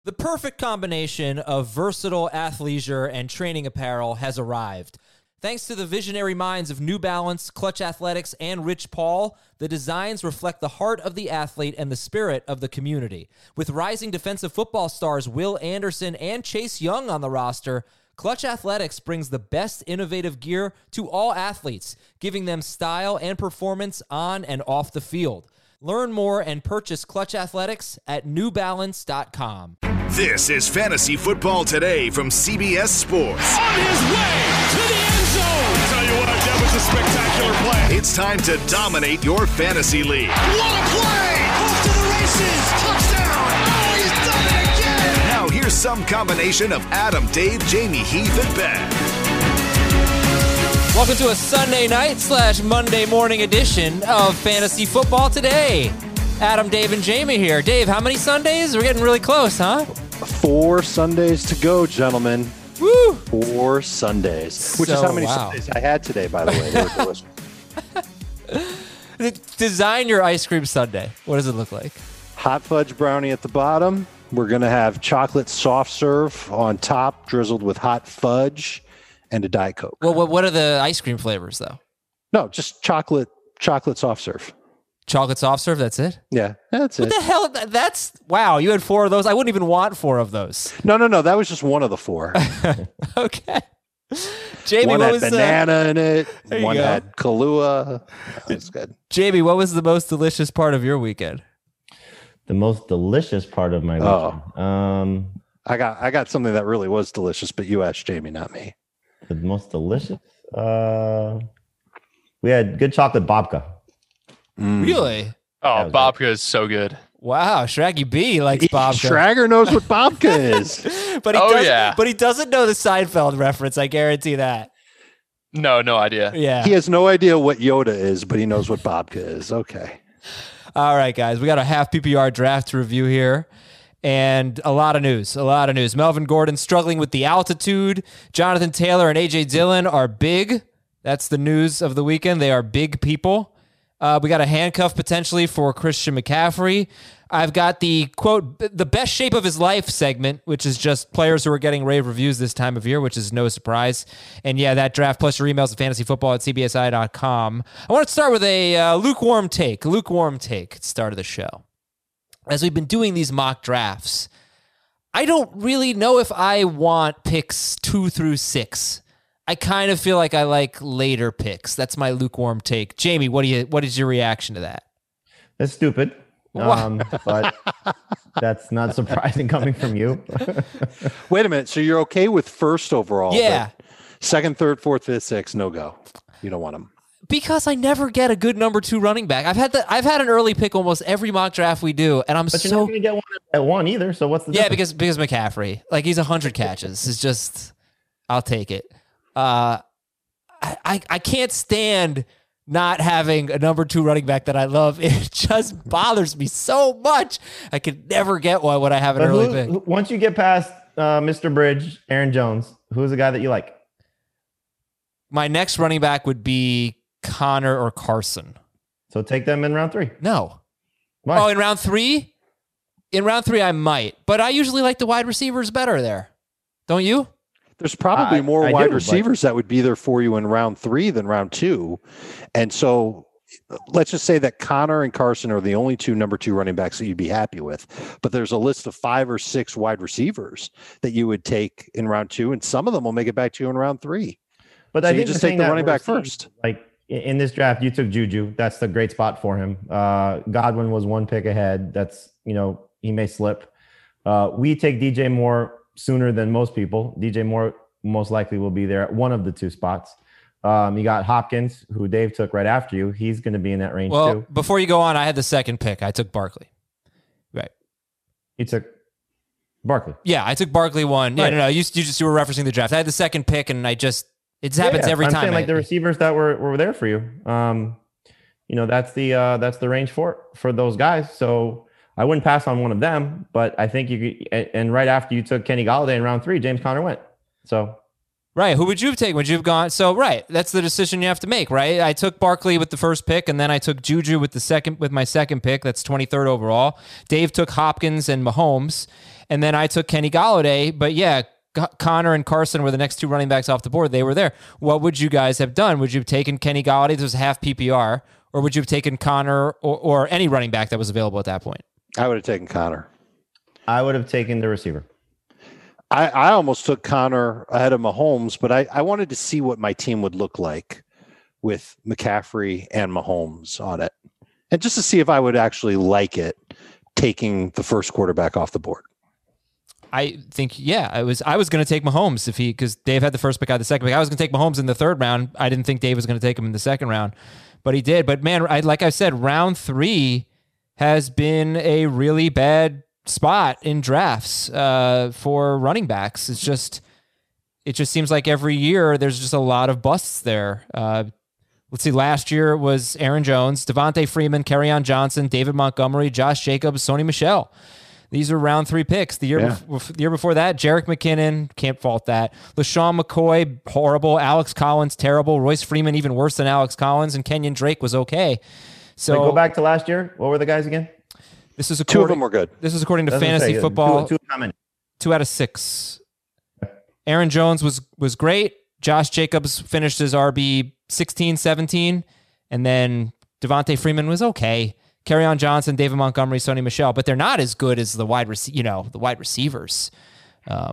The perfect combination of versatile athleisure and training apparel has arrived. Thanks to the visionary minds of New Balance, Clutch Athletics, and Rich Paul, the designs reflect the heart of the athlete and the spirit of the community. With rising defensive football stars Will Anderson and Chase Young on the roster, Clutch Athletics brings the best innovative gear to all athletes, giving them style and performance on and off the field. Learn more and purchase Clutch Athletics at newbalance.com. This is Fantasy Football Today from CBS Sports. On his way to the end zone. I'll tell you what, that was a spectacular play. It's time to dominate your fantasy league. What a play! Off to the races. Touchdown. Oh, he's done it again. Now here's some combination of Adam, Dave, Jamie, Heath, and Ben. Welcome to a Sunday night / Monday morning edition of Fantasy Football Today. Adam, Dave, and Jamie here. Dave, how many Sundays? We're getting really close, huh? 4 Sundays to go, gentlemen. Woo! 4 Sundays. Which is how many Sundays I had today, by the way. They were delicious. Design your ice cream sundae. What does it look like? Hot fudge brownie at the bottom. We're going to have chocolate soft serve on top, drizzled with hot fudge and a Diet Coke. Well, what are the ice cream flavors, though? No, just chocolate soft serve. Chocolate soft serve, that's it? Yeah, that's it. What the hell? That's, wow, you had 4 of those? I wouldn't even want 4 of those. No, that was just one of the 4. Okay. Jamie, one what had was banana in it. One go. had Kahlua. That's good. Jamie, what was the most delicious part of your weekend? The most delicious part of my weekend. I got something that really was delicious, but you asked Jamie, not me. The most delicious? We had good chocolate babka. Really? Oh, babka is so good. Wow, Shraggy B likes babka. Schrager knows what babka is. But he doesn't know the Seinfeld reference, I guarantee that. No idea. Yeah. He has no idea what Yoda is, but he knows what babka is. Okay. All right, guys. We got a half PPR draft to review here. And a lot of news. Melvin Gordon struggling with the altitude. Jonathan Taylor and A.J. Dillon are big. That's the news of the weekend. They are big people. We got a handcuff potentially for Christian McCaffrey. I've got the, quote, the best shape of his life segment, which is just players who are getting rave reviews this time of year, which is no surprise. And yeah, that draft plus your emails at fantasyfootball@cbsi.com. I want to start with a lukewarm take at the start of the show. As we've been doing these mock drafts, I don't really know if I want picks 2 through 6. I kind of feel like I like later picks. That's my lukewarm take. Jamie, what is your reaction to that? That's stupid. But that's not surprising coming from you. Wait a minute. So you're okay with first overall? Yeah. Second, third, fourth, fifth, sixth, no go. You don't want them. Because I never get a good number 2 running back. I've had an early pick almost every mock draft we do, and But you're not going to get one at 1 either. So what's the difference? because McCaffrey, like he's 100 catches. It's just, I'll take it. I can't stand not having a number 2 running back that I love. It just bothers me so much. I could never get one when I have an early pick. Once you get past Mr. Bridge, Aaron Jones, who's the guy that you like? My next running back would be Connor or Carson. So take them in round 3. No. Why? Oh, in round 3? In round 3, I might. But I usually like the wide receivers better there. Don't you? There's probably more I wide do, receivers that would be there for you in round 3 than round 2. And so let's just say that Connor and Carson are the only 2 number 2 running backs that you'd be happy with. But there's a list of 5 or 6 wide receivers that you would take in round 2, and some of them will make it back to you in round 3. But so I you think just take the running back first. Like in this draft, you took Juju. That's the great spot for him. Godwin was 1 pick ahead. That's, he may slip. We take DJ Moore sooner than most people. DJ Moore most likely will be there at one of the 2 spots. You got Hopkins, who Dave took right after you. He's going to be in that range too. Before you go on, I had the second pick. I took Barkley. Right. You took Barkley. Yeah, I took Barkley 1. Right. No. You were referencing the draft. I had the second pick, and it happens every I'm time. Saying, like the receivers that were there for you. That's the range for those guys. So I wouldn't pass on one of them, but I think you could, and right after you took Kenny Golladay in round 3, James Conner went. So, right. Who would you have taken? Would you have gone? So, right. That's the decision you have to make, right? I took Barkley with the first pick, and then I took Juju with my second pick. That's 23rd overall. Dave took Hopkins and Mahomes. And then I took Kenny Golladay. But yeah, Connor and Carson were the next two running backs off the board. They were there. What would you guys have done? Would you have taken Kenny Golladay? This was half PPR. Or would you have taken Connor or any running back that was available at that point? I would have taken Connor. I would have taken the receiver. I almost took Connor ahead of Mahomes, but I wanted to see what my team would look like with McCaffrey and Mahomes on it. And just to see if I would actually like it, taking the first quarterback off the board. I think, yeah, I was going to take Mahomes because Dave had the first pick, I had the second pick. I was going to take Mahomes in the third round. I didn't think Dave was going to take him in the second round, but he did. But man, like I said, round 3 has been a really bad spot in drafts for running backs. It just seems like every year there's just a lot of busts there. Let's see, last year was Aaron Jones, Devontae Freeman, Kerryon Johnson, David Montgomery, Josh Jacobs, Sony Michel. These are round 3 picks. The year before that, Jerick McKinnon, can't fault that. LaShawn McCoy, horrible. Alex Collins, terrible. Royce Freeman, even worse than Alex Collins. And Kenyon Drake was okay. So go back to last year. What were the guys again? This is 2 of them were good. This is according to Fantasy Football. Two out of 6. Aaron Jones was great. Josh Jacobs finished as RB 16, 17. And then Devontae Freeman was okay. Kerryon Johnson, David Montgomery, Sony Michel, but they're not as good as the wide receivers. Well,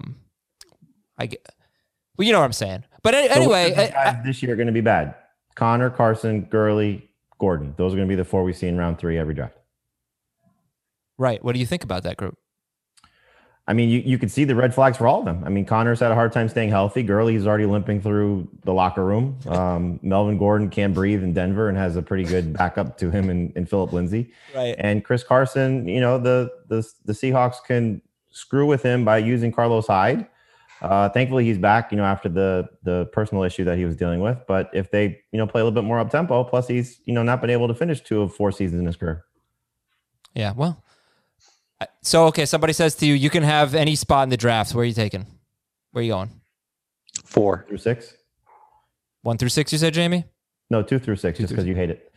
you know what I'm saying. But anyway, guys this year are going to be bad. Connor, Carson, Gurley, Gordon. Those are going to be the 4 we see in round 3 every draft. Right. What do you think about that group? I mean, you could see the red flags for all of them. I mean, Connor's had a hard time staying healthy. Gurley's already limping through the locker room. Melvin Gordon can't breathe in Denver and has a pretty good backup to him in Phillip Lindsay. Right. And Chris Carson, the Seahawks can screw with him by using Carlos Hyde. Thankfully, he's back, after the personal issue that he was dealing with. But if they, play a little bit more up-tempo, plus he's, not been able to finish 2 of 4 seasons in his career. Yeah, well. So, okay, somebody says to you, you can have any spot in the draft. Where are you taking? Where are you going? 4 through 6. 1 through 6, you said, Jamie? No, 2 through 6, just because you hate it.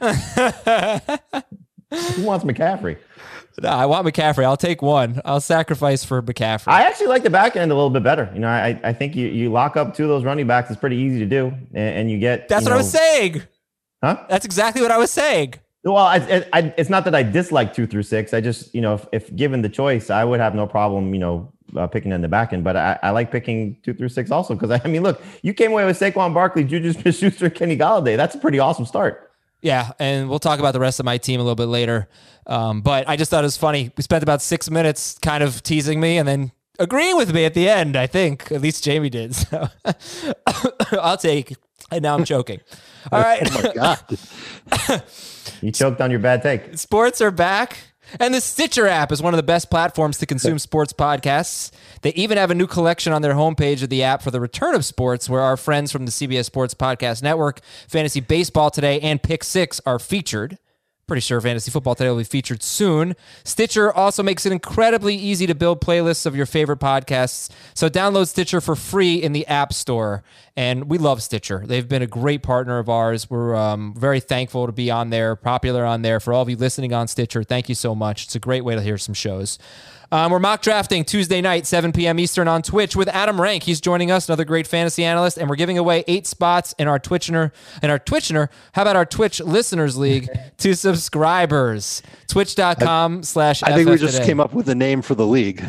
Who wants McCaffrey? No, I want McCaffrey. I'll take 1. I'll sacrifice for McCaffrey. I actually like the back end a little bit better. I think you lock up 2 of those running backs. It's pretty easy to do, and you get. That's what I was saying. Huh? That's exactly what I was saying. Well, it's not that I dislike 2 through 6. I just, if given the choice, I would have no problem, picking in the back end. But I like picking 2 through 6 also because, look, you came away with Saquon Barkley, Juju Smith-Schuster, Kenny Golladay. That's a pretty awesome start. Yeah, and we'll talk about the rest of my team a little bit later. But I just thought it was funny. We spent about 6 minutes kind of teasing me and then agreeing with me at the end, I think. At least Jamie did. So I'll take it. And now I'm choking. All right. Oh, my God. You choked on your bad take. Sports are back. And the Stitcher app is one of the best platforms to consume sports podcasts. They even have a new collection on their homepage of the app for the return of sports, where our friends from the CBS Sports Podcast Network, Fantasy Baseball Today, and Pick 6 are featured. Pretty sure Fantasy Football Today will be featured soon. Stitcher also makes it incredibly easy to build playlists of your favorite podcasts. So download Stitcher for free in the App Store. And we love Stitcher. They've been a great partner of ours. We're very thankful to be on there, popular on there. For all of you listening on Stitcher, thank you so much. It's a great way to hear some shows. We're mock drafting Tuesday night, 7 p.m. Eastern on Twitch with Adam Rank. He's joining us, another great fantasy analyst, and we're giving away 8 spots in our Twitchner. How about our Twitch Listeners League to subscribers? Twitch.com/FF. I think we just came up with a name for the league.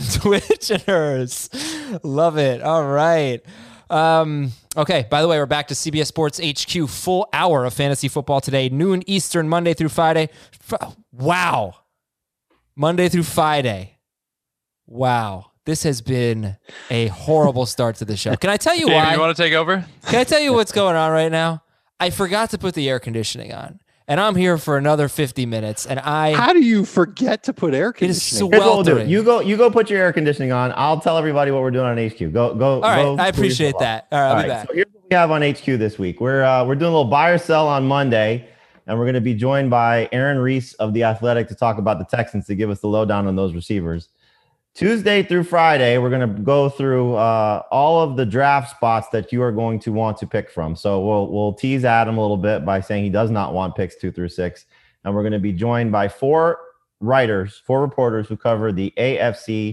Twitchers. Love it. All right. Okay, by the way, we're back to CBS Sports HQ, full hour of Fantasy Football Today, noon Eastern, Monday through Friday. Wow. Monday through Friday. Wow, this has been a horrible start to the show. Can I tell you why? You want to take over? Can I tell you what's going on right now? I forgot to put the air conditioning on, and I'm here for another 50 minutes. And how do you forget to put air conditioning? Here's what we'll do. You go put your air conditioning on. I'll tell everybody what we're doing on HQ. Go. All right, I appreciate that. All right, I'll be back. So here's what we have on HQ this week. We're doing a little buy or sell on Monday. And we're going to be joined by Aaron Reese of The Athletic to talk about the Texans, to give us the lowdown on those receivers. Tuesday through Friday, we're going to go through all of the draft spots that you are going to want to pick from. So we'll tease Adam a little bit by saying he does not want picks 2 through 6. And we're going to be joined by 4 reporters who cover the AFC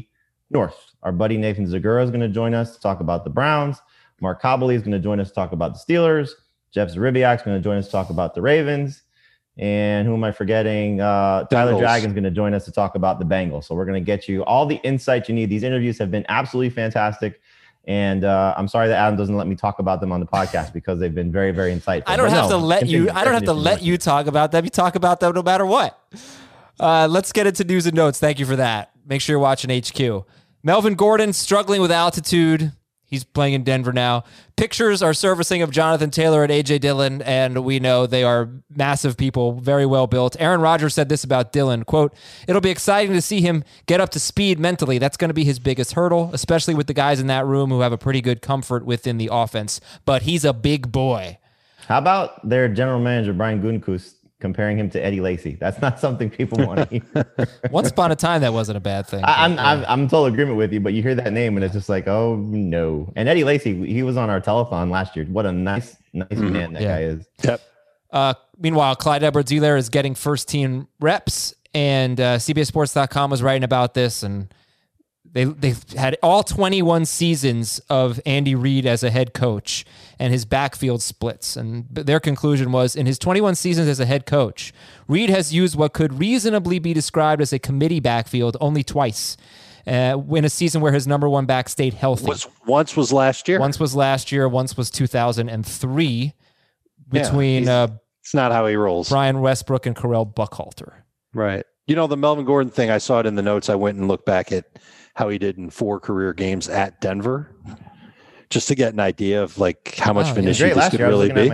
North. Our buddy Nathan Zagura is going to join us to talk about the Browns. Mark Cobley is going to join us to talk about the Steelers. Jeff Zaribiak is going to join us to talk about the Ravens. And who am I forgetting? Tyler Dragon is going to join us to talk about the Bengals. So we're going to get you all the insight you need. These interviews have been absolutely fantastic. And I'm sorry that Adam doesn't let me talk about them on the podcast because they've been very, very insightful. I don't have to let you talk about them. You talk about them no matter what. Let's get into news and notes. Thank you for that. Make sure you're watching HQ. Melvin Gordon struggling with altitude. He's playing in Denver now. Pictures are surfacing of Jonathan Taylor and A.J. Dillon, and we know they are massive people, very well built. Aaron Rodgers said this about Dillon, quote, "It'll be exciting to see him get up to speed mentally. That's going to be his biggest hurdle, especially with the guys in that room who have a pretty good comfort within the offense. But he's a big boy." How about their general manager, Brian Gutekunst, comparing him to Eddie Lacy? That's not something people want to hear. Once upon a time, that wasn't a bad thing. I'm in total agreement with you, but you hear that name and it's just like, oh no. And Eddie Lacy, he was on our telethon last year. What a nice man that guy is. Yep. Meanwhile, Clyde Edwards-Helaire is getting first team reps, and CBSSports.com was writing about this, and They've had all 21 seasons of Andy Reid as a head coach and his backfield splits. And their conclusion was, in his 21 seasons as a head coach, Reid has used what could reasonably be described as a committee backfield only twice. In a season where his number one back stayed healthy. Once was last year. Once was last year. Once was 2003 between it's not how he rolls. Brian Westbrook and Carell Buckhalter. Right. You know, the Melvin Gordon thing, I saw it in the notes. I went and looked back at how he did in 4 career games at Denver, just to get an idea of like how much of an issue this could really be.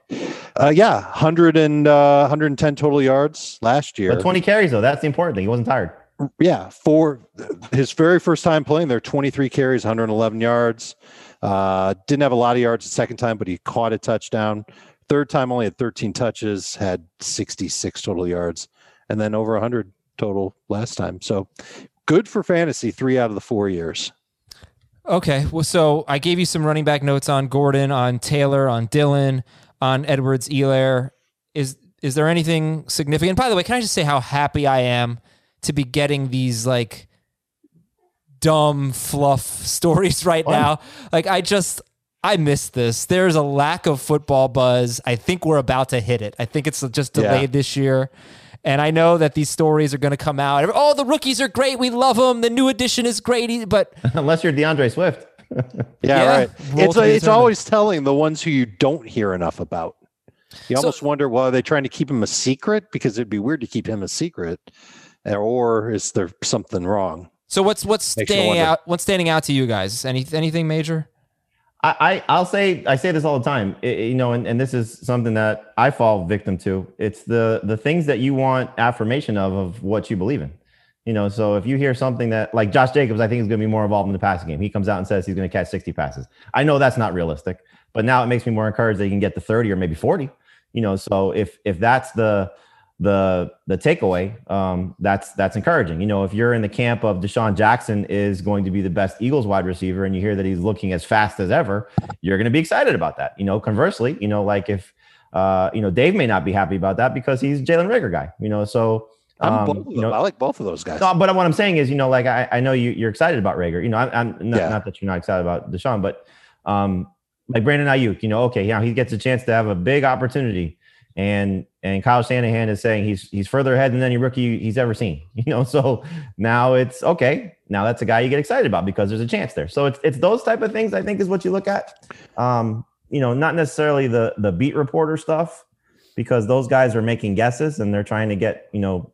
110 total yards last year. But 20 carries though. That's the important thing. He wasn't tired. Yeah. For his very first time playing there, 23 carries, 111 yards. Didn't have a lot of yards the second time, but he caught a touchdown. Third time only had 13 touches, had 66 total yards, and then over 100 total last time. So good for fantasy 3 out of the 4 years. Okay, well, so I gave you some running back notes on Gordon, on Taylor, on Dillon, on Edwards-Helaire. Is there anything significant? By the way, can I just say how happy I am to be getting these like dumb fluff stories right now? Like I miss this. There's a lack of football buzz. I think we're about to hit it. I think it's just delayed this year. And I know that these stories are going to come out. Oh, the rookies are great. We love them. The new addition is great. But unless you're DeAndre Swift. Right. It's always telling the ones who you don't hear enough about. You almost wonder, well, are they trying to keep him a secret? Because it'd be weird to keep him a secret. Or is there something wrong? So what's standing out? What's standing out to you guys? Anything major? I say this all the time, and this is something that I fall victim to. It's the things that you want affirmation of what you believe in. So if you hear something that like Josh Jacobs, I think is going to be more involved in the passing game. He comes out and says he's going to catch 60 passes. I know that's not realistic, but now it makes me more encouraged that he can get to 30 or maybe 40. So if that's the takeaway, that's encouraging. If you're in the camp of Deshaun Jackson is going to be the best Eagles wide receiver and you hear that he's looking as fast as ever, you're going to be excited about that. Conversely, like if Dave may not be happy about that because he's Jalen Reagor guy, so I like both of those guys. No, but what I'm saying is, like I know you're excited about Reagor. I'm not that you're not excited about Deshaun, but like Brandon Ayuk, okay, he gets a chance to have a big opportunity. And Kyle Shanahan is saying he's further ahead than any rookie he's ever seen, so now it's okay. Now that's a guy you get excited about because there's a chance there. So it's those type of things I think is what you look at. Not necessarily the beat reporter stuff, because those guys are making guesses and they're trying to get,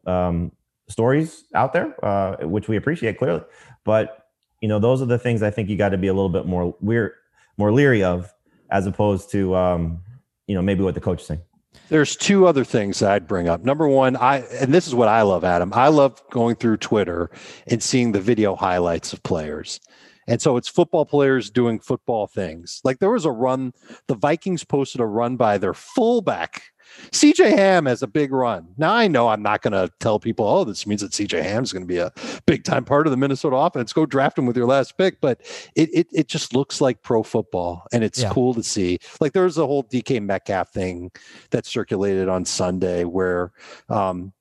stories out there, which we appreciate clearly. But, those are the things I think you got to be a little bit more leery of, as opposed to, maybe what the coach is saying. There's 2 other things that I'd bring up. Number one, and this is what I love, Adam. I love going through Twitter and seeing the video highlights of players. And so it's football players doing football things. Like there was a run, the Vikings posted a run by their fullback. CJ Ham has a big run. Now I know I'm not going to tell people, oh, this means that CJ Ham is going to be a big time part of the Minnesota offense. Go draft him with your last pick. But it just looks like pro football, and it's cool to see. Like there was a whole DK Metcalf thing that circulated on Sunday where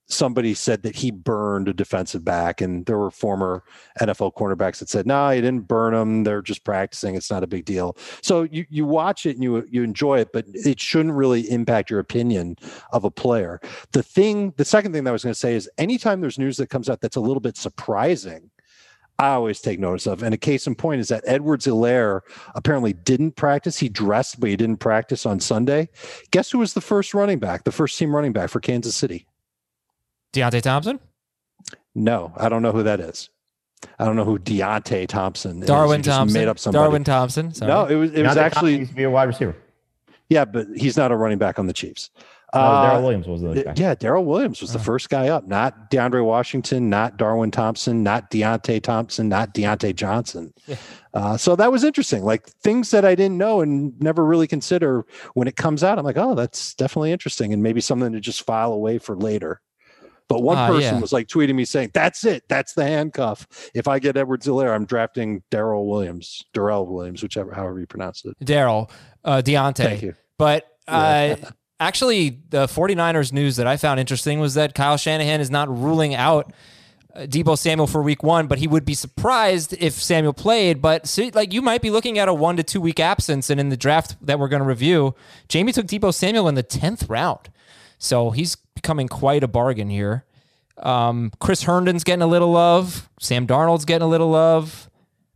somebody said that he burned a defensive back, and there were former NFL cornerbacks that said, no, he didn't burn them. They're just practicing. It's not a big deal. So you watch it and you enjoy it, but it shouldn't really impact your opinion of a player. The second thing that I was going to say is anytime there's news that comes out that's a little bit surprising, I always take notice of. And a case in point is that Edwards-Helaire apparently didn't practice. He dressed, but he didn't practice on Sunday. Guess who was the first team running back for Kansas City? Deontay Thompson? No, I don't know who that is. I don't know who Deontay Thompson is. Darwin Thompson. Made up somebody. Darwin Thompson. Sorry. No, it was actually. He used to be a wide receiver. Yeah, but he's not a running back on the Chiefs. Darrell Williams was the guy. Yeah, Darrell Williams was the first guy up. Not DeAndre Washington, not Darwin Thompson, not Deontay Thompson, not Deontay Johnson. Yeah. So that was interesting. Like things that I didn't know and never really consider when it comes out. I'm like, oh, that's definitely interesting, and maybe something to just file away for later. But one person was like tweeting me saying, "That's it. That's the handcuff. If I get Edwards-Helaire, I'm drafting Darrell Williams, however you pronounce it." Deontay. Thank you. But actually, the 49ers news that I found interesting was that Kyle Shanahan is not ruling out Deebo Samuel for week 1, but he would be surprised if Samuel played. But so, like, you might be looking at a 1 to 2 week absence. And in the draft that we're going to review, Jamie took Deebo Samuel in the 10th round. So he's becoming quite a bargain here. Chris Herndon's getting a little love. Sam Darnold's getting a little love.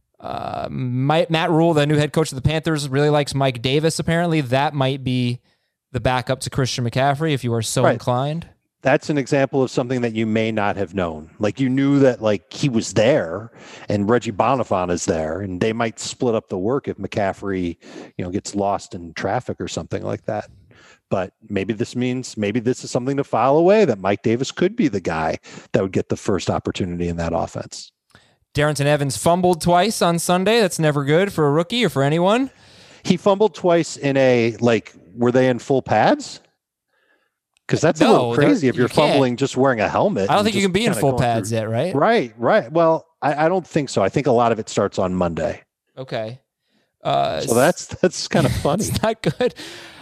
Matt Rule, the new head coach of the Panthers, really likes Mike Davis, apparently. That might be the backup to Christian McCaffrey if you are so inclined. That's an example of something that you may not have known. Like you knew that like he was there and Reggie Bonifant is there, and they might split up the work if McCaffrey, gets lost in traffic or something like that. But maybe this is something to file away, that Mike Davis could be the guy that would get the first opportunity in that offense. Darrington Evans fumbled twice on Sunday. That's never good for a rookie or for anyone. He fumbled twice were they in full pads? Because that's a little crazy if you're fumbling just wearing a helmet. I don't think you can be in full pads yet, right? Right. Well, I don't think so. I think a lot of it starts on Monday. Okay. So that's kind of funny. It's not good.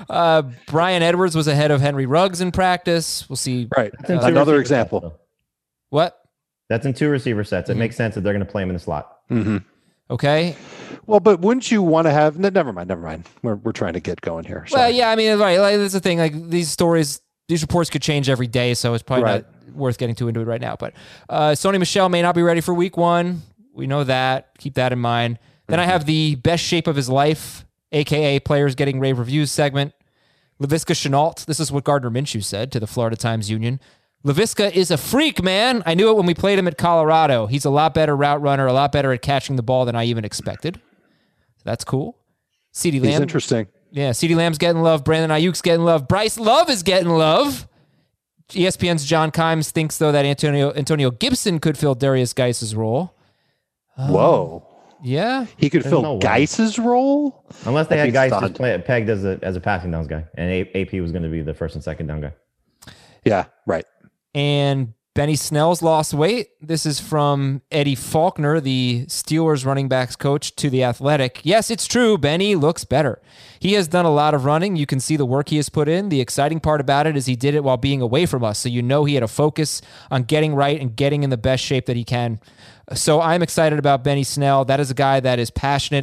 Brian Edwards was ahead of Henry Ruggs in practice. We'll see. Right. Another example. Sets, what? That's in 2 receiver sets. It makes sense that they're going to play him in the slot. Mm-hmm. Okay. Well, but wouldn't you want to have? Never mind. We're trying to get going here. Sorry. Well, yeah. I mean, right. Like, that's the thing. Like these reports could change every day, so it's probably not worth getting too into it right now. But Sony Michel may not be ready for week 1. We know that. Keep that in mind. Then I have the best shape of his life, a.k.a. players getting rave reviews segment. Laviska Shenault. This is what Gardner Minshew said to the Florida Times-Union. Laviska is a freak, man. I knew it when we played him at Colorado. He's a lot better route runner, a lot better at catching the ball than I even expected. That's cool. CeeDee Lamb. He's interesting. Yeah, CeeDee Lamb's getting love. Brandon Ayuk's getting love. Bryce Love is getting love. ESPN's John Kimes thinks, though, that Antonio Gibson could fill Darius Geis's role. Whoa. Yeah. He could fill Geis's role? Unless they had Geis just pegged as a passing downs guy, and AP was going to be the first and second down guy. Yeah, right. And Benny Snell's lost weight. This is from Eddie Faulkner, the Steelers running backs coach, to The Athletic. Yes, it's true. Benny looks better. He has done a lot of running. You can see the work he has put in. The exciting part about it is he did it while being away from us. So he had a focus on getting right and getting in the best shape that he can. So I'm excited about Benny Snell. That is a guy that is passionate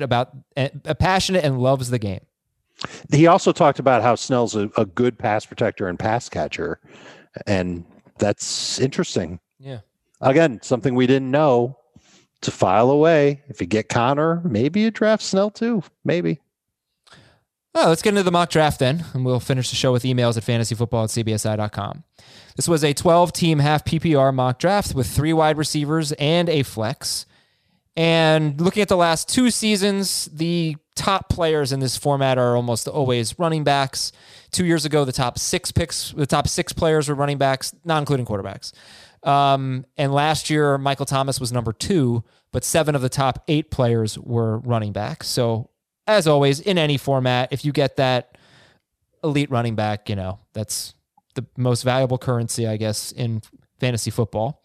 and loves the game. He also talked about how Snell's a good pass protector and pass catcher. And that's interesting. Yeah. Again, something we didn't know to file away. If you get Connor, maybe you draft Snell too. Maybe. Oh, let's get into the mock draft then, and we'll finish the show with emails at fantasyfootball@cbsi.com. This was a 12-team half PPR mock draft with 3 wide receivers and a flex. And looking at the last 2 seasons, the top players in this format are almost always running backs. 2 years ago, the top 6 players were running backs, not including quarterbacks. And last year, Michael Thomas was number 2, but 7 of the top 8 players were running backs. So, as always, in any format, if you get that elite running back, that's the most valuable currency, I guess, in fantasy football.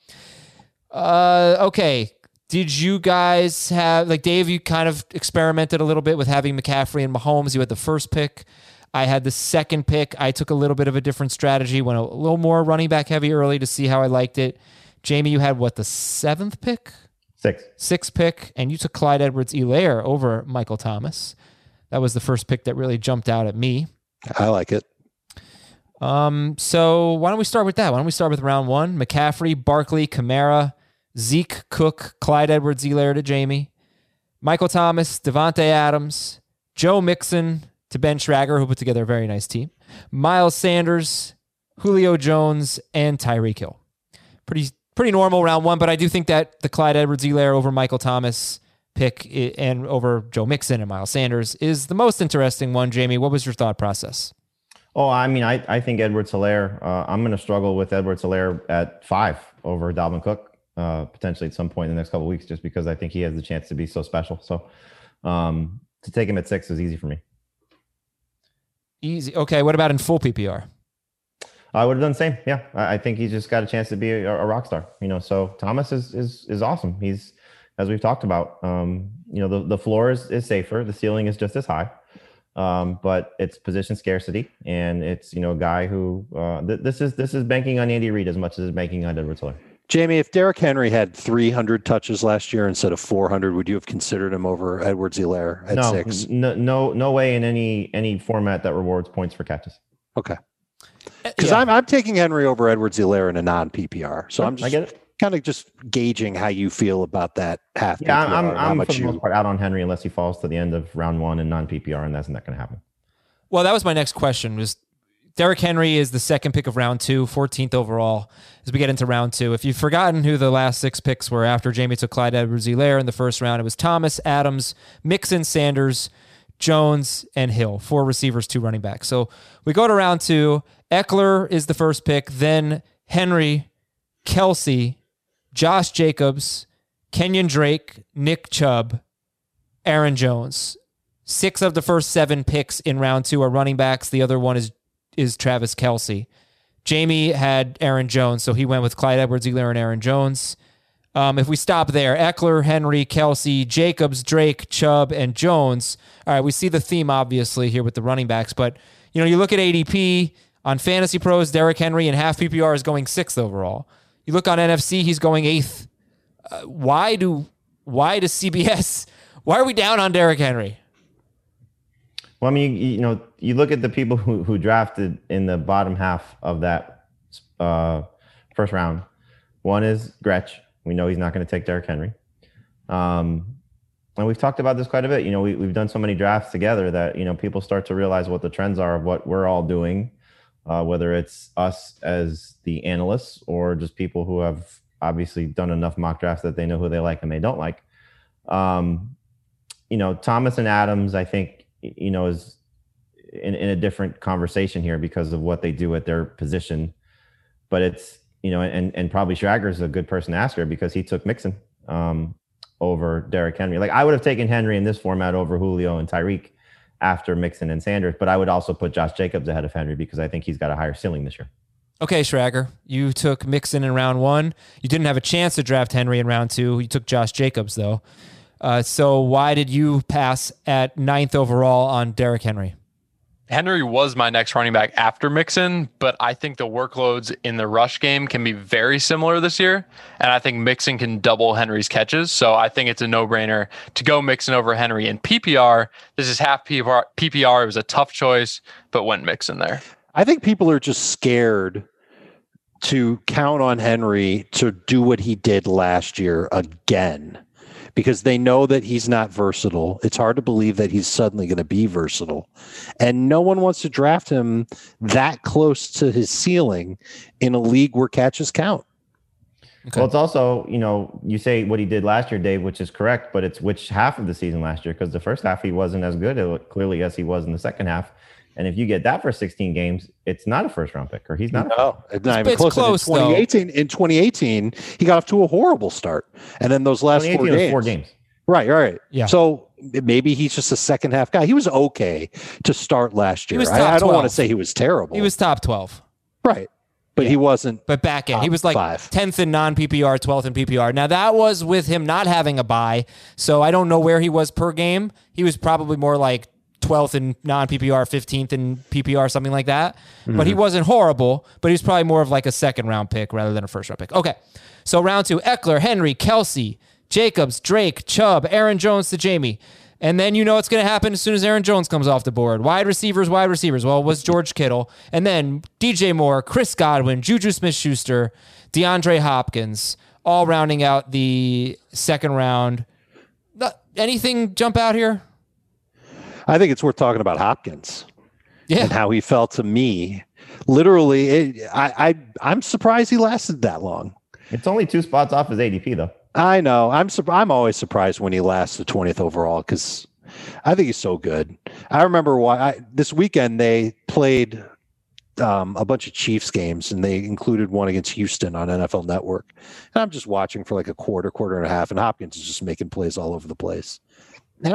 Okay. Did you guys have, Dave, you kind of experimented a little bit with having McCaffrey and Mahomes. You had the first pick. I had the second pick. I took a little bit of a different strategy, went a little more running back heavy early to see how I liked it. Jamie, you had what, the 7th pick? Sixth pick, and you took Clyde Edwards-Helaire over Michael Thomas. That was the first pick that really jumped out at me. I like it. So why don't we start with that? Why don't we start with round 1? McCaffrey, Barkley, Kamara, Zeke, Cook, Clyde Edwards-Helaire to Jamie, Michael Thomas, Devontae Adams, Joe Mixon to Ben Schrager, who put together a very nice team, Miles Sanders, Julio Jones, and Tyreek Hill. Pretty normal round 1, but I do think that the Clyde Edwards-Helaire over Michael Thomas pick and over Joe Mixon and Miles Sanders is the most interesting one. Jamie, what was your thought process? Oh, I mean, I think Edwards-Helaire, I'm going to struggle with Edwards-Helaire at 5 over Dalvin Cook, potentially at some point in the next couple of weeks, just because I think he has the chance to be so special. So to take him at 6 is easy for me. Easy. Okay, what about in full PPR? I would have done the same. Yeah, I think he's just got a chance to be a rock star. So Thomas is awesome. He's, as we've talked about, the floor is safer. The ceiling is just as high, but it's position scarcity, and it's a guy who this is banking on Andy Reid as much as it's banking on Edwards-Helaire. Jamie, if Derrick Henry had 300 touches last year instead of 400, would you have considered him over Edwards-Helaire at 6? No way in any format that rewards points for catches. Okay. Because I'm taking Henry over Edwards-Helaire in a non-PPR. So I'm just kind of just gauging how you feel about that half PPR. Yeah, I'm for the most part out on Henry unless he falls to the end of round 1 in non-PPR, and that's not going to happen. Well, that was my next question. Was Derrick Henry is the second pick of round 2, 14th overall as we get into round 2. If you've forgotten who the last 6 picks were after Jamie took Clyde Edwards-Helaire in the first round, it was Thomas, Adams, Mixon, Sanders, Jones, and Hill. 4 receivers, 2 running backs. So we go to round 2. Eckler is the first pick, then Henry, Kelsey, Josh Jacobs, Kenyon Drake, Nick Chubb, Aaron Jones. 6 of the first 7 picks in round 2 are running backs. The other one is Travis Kelsey. Jamie had Aaron Jones, so he went with Clyde Edwards-Helaire and Aaron Jones. If we stop there, Eckler, Henry, Kelsey, Jacobs, Drake, Chubb, and Jones. All right, we see the theme obviously here with the running backs, but you look at ADP on Fantasy Pros, Derrick Henry in half PPR is going 6th overall. You look on NFC, he's going 8th. Why does CBS? Why are we down on Derrick Henry? Well, I mean, you look at the people who drafted in the bottom half of that first round. One is Gretsch. We know he's not going to take Derrick Henry. And we've talked about this quite a bit. We've done so many drafts together that, people start to realize what the trends are of what we're all doing, whether it's us as the analysts or just people who have obviously done enough mock drafts that they know who they like and they don't like. Thomas and Adams, I think, is in a different conversation here because of what they do at their position. But it's, and probably Schrager's a good person to ask her because he took Mixon over Derrick Henry. Like I would have taken Henry in this format over Julio and Tyreek after Mixon and Sanders, but I would also put Josh Jacobs ahead of Henry because I think he's got a higher ceiling this year. Okay, Schrager, you took Mixon in round 1. You didn't have a chance to draft Henry in round 2. You took Josh Jacobs though. So why did you pass at 9th overall on Derrick Henry? Henry was my next running back after Mixon, but I think the workloads in the rush game can be very similar this year. And I think Mixon can double Henry's catches. So I think it's a no-brainer to go Mixon over Henry. In PPR, this is half PPR. It was a tough choice, but went Mixon there. I think people are just scared to count on Henry to do what he did last year again, because they know that he's not versatile. It's hard to believe that he's suddenly going to be versatile. And no one wants to draft him that close to his ceiling in a league where catches count. Okay. Well, it's also, you say what he did last year, Dave, which is correct, but it's which half of the season last year, because the first half he wasn't as good, clearly, as he was in the second half. And if you get that for 16 games, it's not a first-round pick, or he's not. No, it's not even close. In 2018, he got off to a horrible start, and then those last 4 games. Right. Yeah. So maybe he's just a second-half guy. He was okay to start last year. I don't want to say he was terrible. He was top 12. Right. But he wasn't. But back end, he was like 10th in non-PPR, 12th in PPR. Now, that was with him not having a bye, so I don't know where he was per game. He was probably more like 12th in non-PPR, 15th in PPR, something like that. But he wasn't horrible, but he was probably more of like a second-round pick rather than a first-round pick. Okay, so round 2, Eckler, Henry, Kelsey, Jacobs, Drake, Chubb, Aaron Jones to Jamie. And then you know what's going to happen as soon as Aaron Jones comes off the board. Wide receivers. Well, it was George Kittle. And then DJ Moore, Chris Godwin, Juju Smith-Schuster, DeAndre Hopkins, all rounding out the second round. Anything jump out here? I think it's worth talking about Hopkins Yeah. and how he felt to me. Literally, I'm surprised he lasted that long. It's only 2 spots off his ADP, though. I know. I'm always surprised when he lasts the 20th overall because I think he's so good. I remember this weekend they played a bunch of Chiefs games, and they included one against Houston on NFL Network. And I'm just watching for like a quarter and a half, and Hopkins is just making plays all over the place. And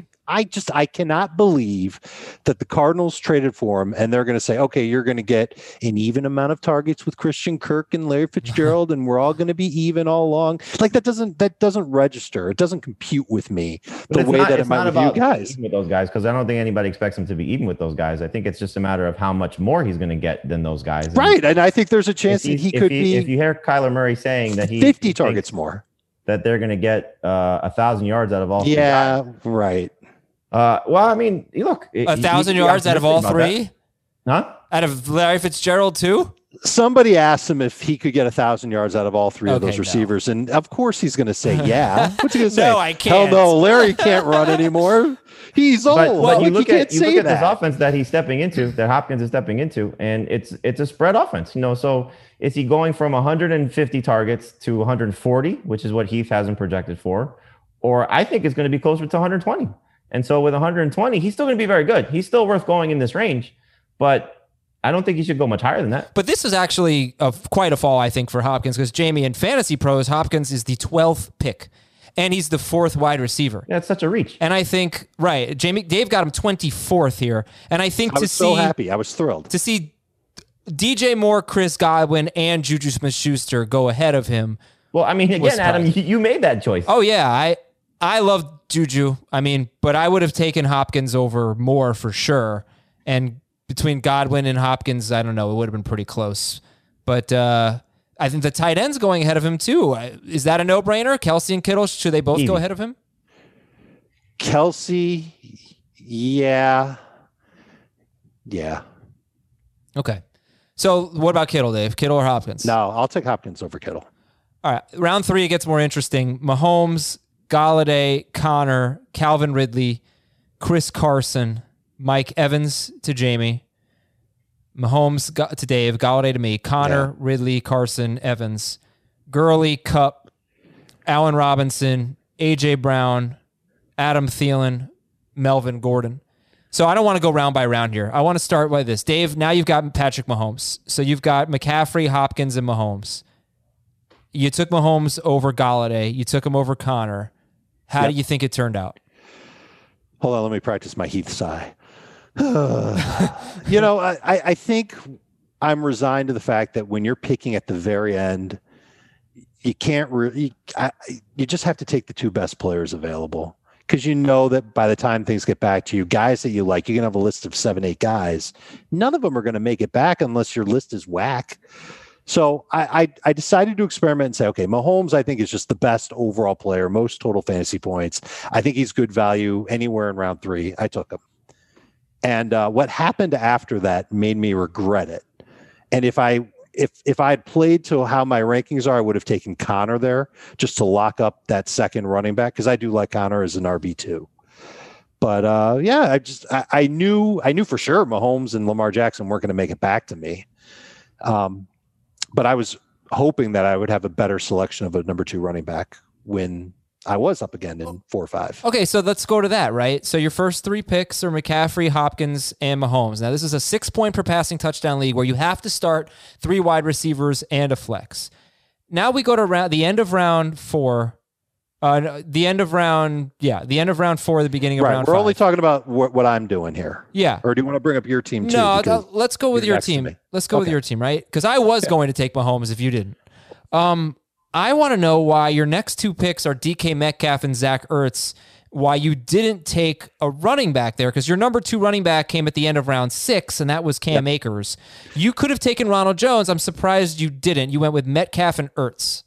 I cannot believe that the Cardinals traded for him, and they're going to say, okay, you're going to get an even amount of targets with Christian Kirk and Larry Fitzgerald, and we're all going to be even all along. Like that doesn't register. It doesn't compute with me the way that it might with you guys. With those guys, because I don't think anybody expects him to be even with those guys. I think it's just a matter of how much more he's going to get than those guys. Right, and I think there's a chance that he could be. If you hear Kyler Murray saying that he 50 targets more, that they're going to get 1,000 yards out of all. Yeah, right. Well, I mean, look, 1,000 yards out of all 3? Huh? Out of Larry Fitzgerald too? Somebody asked him if he could get 1,000 yards out of all 3 of those Okay, receivers, and of course he's going to say, "Yeah." What's he going to say? No, I can't. Hell no, Larry can't run anymore. He's old. But you look at this offense that he's stepping into, that Hopkins is stepping into, and it's a spread offense. So is he going from 150 targets to 140, which is what Heath has him projected for, or I think it's going to be closer to 120. And so with 120, he's still going to be very good. He's still worth going in this range, but I don't think he should go much higher than that. But this is actually quite a fall, I think, for Hopkins, because Jamie, in Fantasy Pros, Hopkins is the 12th pick, and he's the 4th wide receiver. Yeah, it's such a reach. And I think, right, Dave got him 24th here, and I think I was so happy. I was thrilled to see DJ Moore, Chris Godwin, and Juju Smith-Schuster go ahead of him. Well, I mean, again, Adam, you made that choice. Oh, yeah, I love Juju. I mean, but I would have taken Hopkins over Moore for sure. And between Godwin and Hopkins, I don't know, it would have been pretty close. But I think the tight end's going ahead of him too. Is that a no-brainer? Kelsey and Kittle, should they both go ahead of him? Kelsey, yeah. Okay. So what about Kittle, Dave? Kittle or Hopkins? No, I'll take Hopkins over Kittle. All right. Round 3, it gets more interesting. Mahomes, Galladay, Connor, Calvin Ridley, Chris Carson, Mike Evans to Jamie, Mahomes to Dave, Galladay to me, Connor, Ridley, Carson, Evans, Gurley, Kupp, Allen Robinson, A.J. Brown, Adam Thielen, Melvin Gordon. So I don't want to go round by round here. I want to start by this. Dave, now you've got Patrick Mahomes. So you've got McCaffrey, Hopkins, and Mahomes. You took Mahomes over Galladay. You took him over Connor. How do you think it turned out? Hold on, let me practice my Heath sigh. I think I'm resigned to the fact that when you're picking at the very end, you can't really. You just have to take the 2 best players available, because you know that by the time things get back to you, guys that you like, you can have a list of 7-8 guys. None of them are going to make it back unless your list is whack. So I decided to experiment and say, okay, Mahomes, I think, is just the best overall player, most total fantasy points. I think he's good value anywhere in round 3. I took him. And what happened after that made me regret it. And if I had played to how my rankings are, I would have taken Connor there just to lock up that second running back, because I do like Connor as an RB2. But I knew for sure Mahomes and Lamar Jackson weren't going to make it back to me. But I was hoping that I would have a better selection of a number 2 running back when I was up again in 4 or 5. Okay, so let's go to that, right? So your first 3 picks are McCaffrey, Hopkins, and Mahomes. Now, this is a 6-point per passing touchdown league where you have to start 3 wide receivers and a flex. Now we go to the end of round 4. The end of round 4, the beginning of round 5. We're only talking about what I'm doing here. Yeah. Or do you want to bring up your team too? No, let's go with your team. Let's go with your team, right? Because I was going to take Mahomes if you didn't. I want to know why your next 2 picks are DK Metcalf and Zach Ertz, why you didn't take a running back there, because your number 2 running back came at the end of round 6, and that was Cam Akers. You could have taken Ronald Jones. I'm surprised you didn't. You went with Metcalf and Ertz.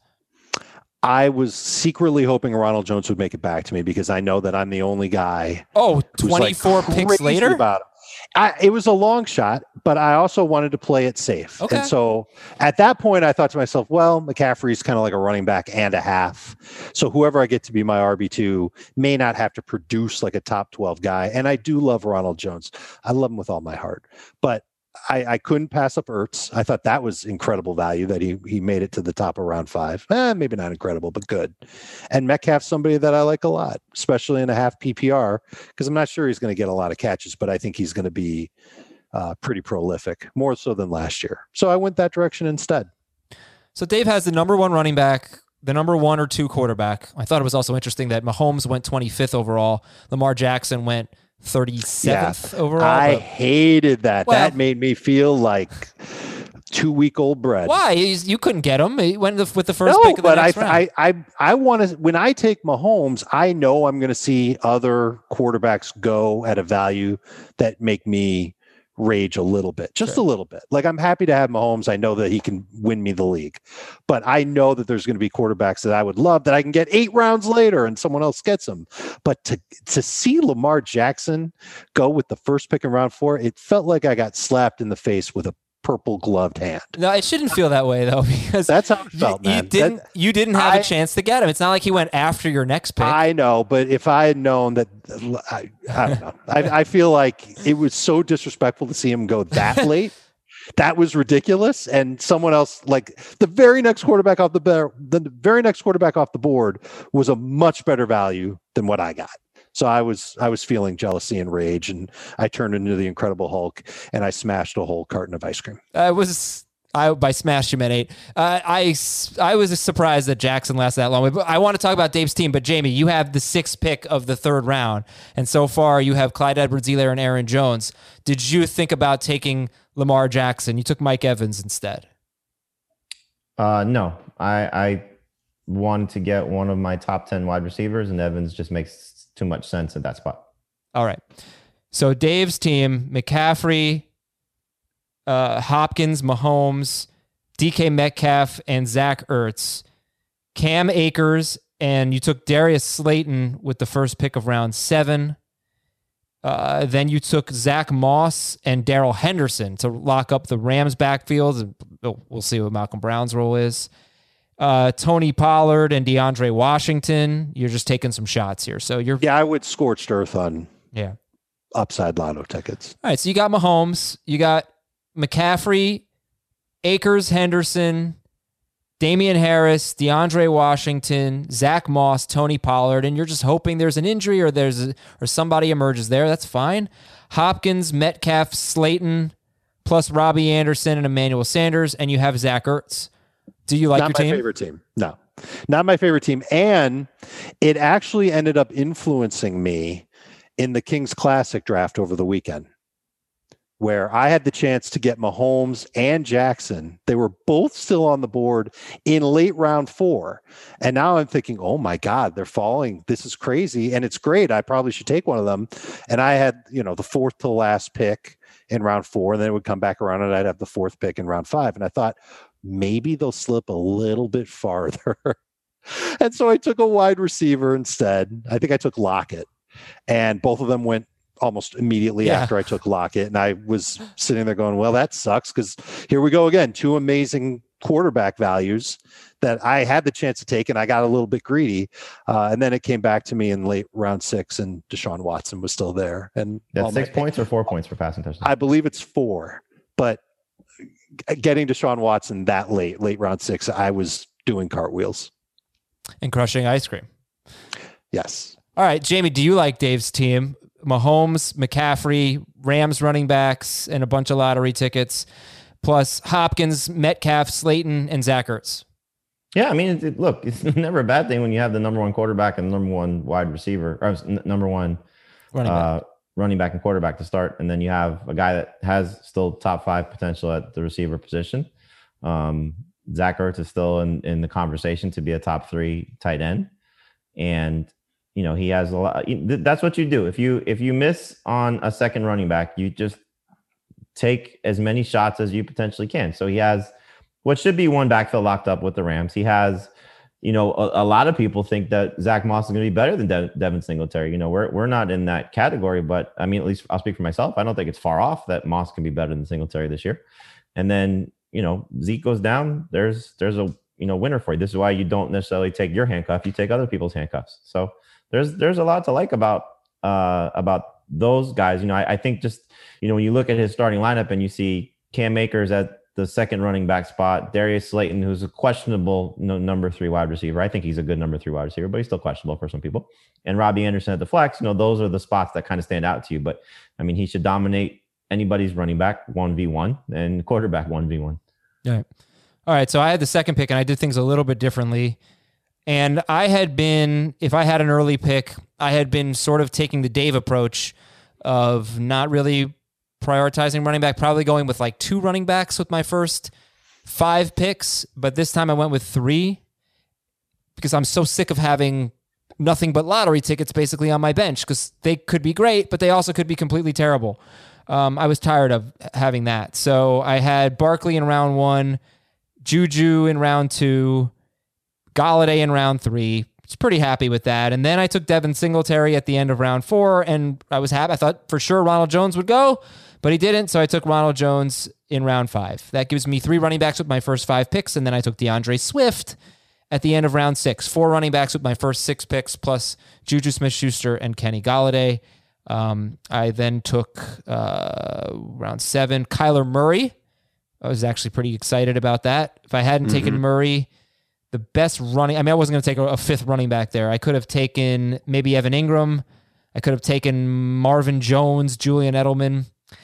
I was secretly hoping Ronald Jones would make it back to me because I know that I'm the only guy. Oh, 24 picks later? About it. It was a long shot, but I also wanted to play it safe. Okay. And so at that point, I thought to myself, well, McCaffrey's kind of like a running back and a half. So whoever I get to be my RB2 may not have to produce like a top 12 guy. And I do love Ronald Jones. I love him with all my heart. But I couldn't pass up Ertz. I thought that was incredible value that he made it to the top of round 5. Maybe not incredible, but good. And Metcalf's somebody that I like a lot, especially in a half PPR, because I'm not sure he's going to get a lot of catches, but I think he's going to be pretty prolific, more so than last year. So I went that direction instead. So Dave has the number 1 running back, the number 1 or 2 quarterback. I thought it was also interesting that Mahomes went 25th overall. Lamar Jackson went 37th overall. I hated that. Well, that made me feel like 2-week-old bread. Why? You couldn't get him. He went with the first pick of the next round. I want to. When I take Mahomes, I know I'm going to see other quarterbacks go at a value that make me rage a little bit, just a little bit. Like, I'm happy to have Mahomes. I know that he can win me the league, but I know that there's going to be quarterbacks that I would love that I can get 8 rounds later and someone else gets them. But to see Lamar Jackson go with the first pick in round 4, it felt like I got slapped in the face with a purple gloved hand. No, it shouldn't feel that way though, because that's how it felt, man. You didn't have a chance to get him. It's not like he went after your next pick. I know, but if I had known that, I don't know. I feel like it was so disrespectful to see him go that late. That was ridiculous. And someone else, like the very next quarterback off the board was a much better value than what I got. So I was feeling jealousy and rage, and I turned into the Incredible Hulk and I smashed a whole carton of ice cream. By smash you meant 8. I was surprised that Jackson lasted that long. But I want to talk about Dave's team. But Jamie, you have the 6th pick of the 3rd round, and so far you have Clyde Edwards-Helaire and Aaron Jones. Did you think about taking Lamar Jackson? You took Mike Evans instead. No, I wanted to get one of my top 10 wide receivers, and Evans just makes too much sense at that spot. All right. So Dave's team: McCaffrey, Hopkins, Mahomes, DK Metcalf, and Zach Ertz. Cam Akers, and you took Darius Slayton with the first pick of round 7. Then you took Zach Moss and Darrell Henderson to lock up the Rams backfield. We'll see what Malcolm Brown's role is. Tony Pollard and DeAndre Washington. You're just taking some shots here. So I would scorched earth on upside lotto tickets. All right. So you got Mahomes, you got McCaffrey, Akers, Henderson, Damian Harris, DeAndre Washington, Zach Moss, Tony Pollard, and you're just hoping there's an injury or somebody emerges there. That's fine. Hopkins, Metcalf, Slayton, plus Robbie Anderson and Emmanuel Sanders, and you have Zach Ertz. Do you like your team? Not my favorite team. No, not my favorite team. And it actually ended up influencing me in the Kings Classic draft over the weekend, where I had the chance to get Mahomes and Jackson. They were both still on the board in late round 4. And now I'm thinking, oh my God, they're falling. This is crazy. And it's great. I probably should take one of them. And I had, the 4th to last pick in round 4, and then it would come back around and I'd have the 4th pick in round 5. And I thought, maybe they'll slip a little bit farther. And so I took a wide receiver instead. I think I took Lockett, and both of them went almost immediately after I took Lockett. And I was sitting there going, well, that sucks, because here we go again. 2 amazing quarterback values that I had the chance to take, and I got a little bit greedy. And then it came back to me in late round 6, and Deshaun Watson was still there. And that's 6 points or 4 points for passing touchdown? I believe it's 4, but getting Deshaun Watson that late round 6, I was doing cartwheels and crushing ice cream. Yes. All right, Jamie, do you like Dave's team? Mahomes, McCaffrey, Rams running backs, and a bunch of lottery tickets, plus Hopkins, Metcalf, Slayton, and Zach Ertz. Yeah, I mean, look, it's never a bad thing when you have the number 1 quarterback and number 1 wide receiver, or number 1 running back and quarterback to start, and then you have a guy that has still top 5 potential at the receiver position. Zach Ertz is still in the conversation to be a top 3 tight end, and he has a lot. That's what you do. If you miss on a second running back, you just take as many shots as you potentially can. So he has what should be one backfield locked up with the Rams. He has, a lot of people think that Zach Moss is going to be better than Devin Singletary. We're not in that category, but I mean, at least I'll speak for myself. I don't think it's far off that Moss can be better than Singletary this year. And then, Zeke goes down. There's a, winner for you. This is why you don't necessarily take your handcuff. You take other people's handcuffs. So there's a lot to like about those guys. I think just, when you look at his starting lineup and you see Cam Akers at the second running back spot, Darius Slayton, who's a questionable number 3 wide receiver. I think he's a good number 3 wide receiver, but he's still questionable for some people. And Robbie Anderson at the flex, those are the spots that kind of stand out to you. But I mean, he should dominate anybody's running back 1v1 and quarterback 1v1. All right. So I had the second pick and I did things a little bit differently. And I had been, if I had an early pick, I had been sort of taking the Dave approach of not really prioritizing running back, probably going with like 2 running backs with my first 5 picks. But this time I went with 3 because I'm so sick of having nothing but lottery tickets basically on my bench because they could be great, but they also could be completely terrible. I was tired of having that. So I had Barkley in round 1, Juju in round 2, Golladay in round 3. Was pretty happy with that. And then I took Devin Singletary at the end of round 4, and I was happy. I thought for sure Ronald Jones would go, but he didn't. So I took Ronald Jones in round 5. That gives me 3 running backs with my first 5 picks. And then I took DeAndre Swift at the end of round 6. 4 running backs with my first 6 picks, plus Juju Smith-Schuster and Kenny Golladay. I then took round 7, Kyler Murray. I was actually pretty excited about that. If I hadn't taken Murray, the best running, I wasn't going to take a 5th running back there. I could have taken maybe Evan Ingram. I could have taken Marvin Jones, Julian Edelman.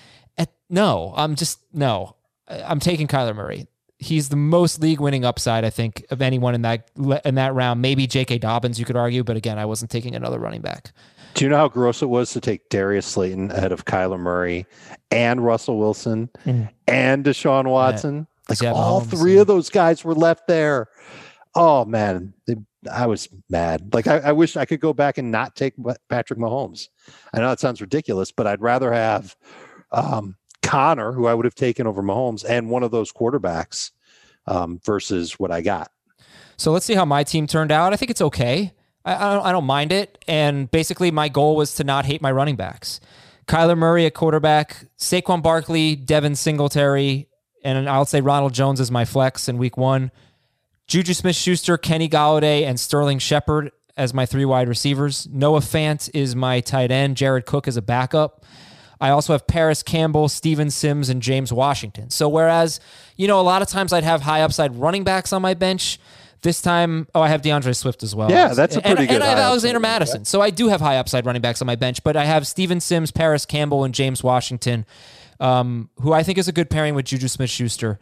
I'm taking Kyler Murray. He's the most league-winning upside, I think, of anyone in that round. Maybe J.K. Dobbins, you could argue, but again, I wasn't taking another running back. Do you know how gross it was to take Darius Slayton ahead of Kyler Murray and Russell Wilson and Deshaun Watson? Like all 3 of those guys were left there. Oh man, I was mad. Like I wish I could go back and not take Patrick Mahomes. I know that sounds ridiculous, but I'd rather have Connor, who I would have taken over Mahomes, and one of those quarterbacks versus what I got. So let's see how my team turned out. I think it's okay. I don't mind it. And basically my goal was to not hate my running backs. Kyler Murray at quarterback, Saquon Barkley, Devin Singletary, and I'll say Ronald Jones is my flex in week 1. Juju Smith-Schuster, Kenny Golladay, and Sterling Shepard as my 3 wide receivers. Noah Fant is my tight end. Jared Cook is a backup. I also have Paris Campbell, Steven Sims, and James Washington. So whereas, a lot of times I'd have high upside running backs on my bench, this time, I have DeAndre Swift as well. Yeah, that's a pretty good. And I have Alexander Madison. So I do have high upside running backs on my bench, but I have Steven Sims, Paris Campbell, and James Washington, who I think is a good pairing with Juju Smith-Schuster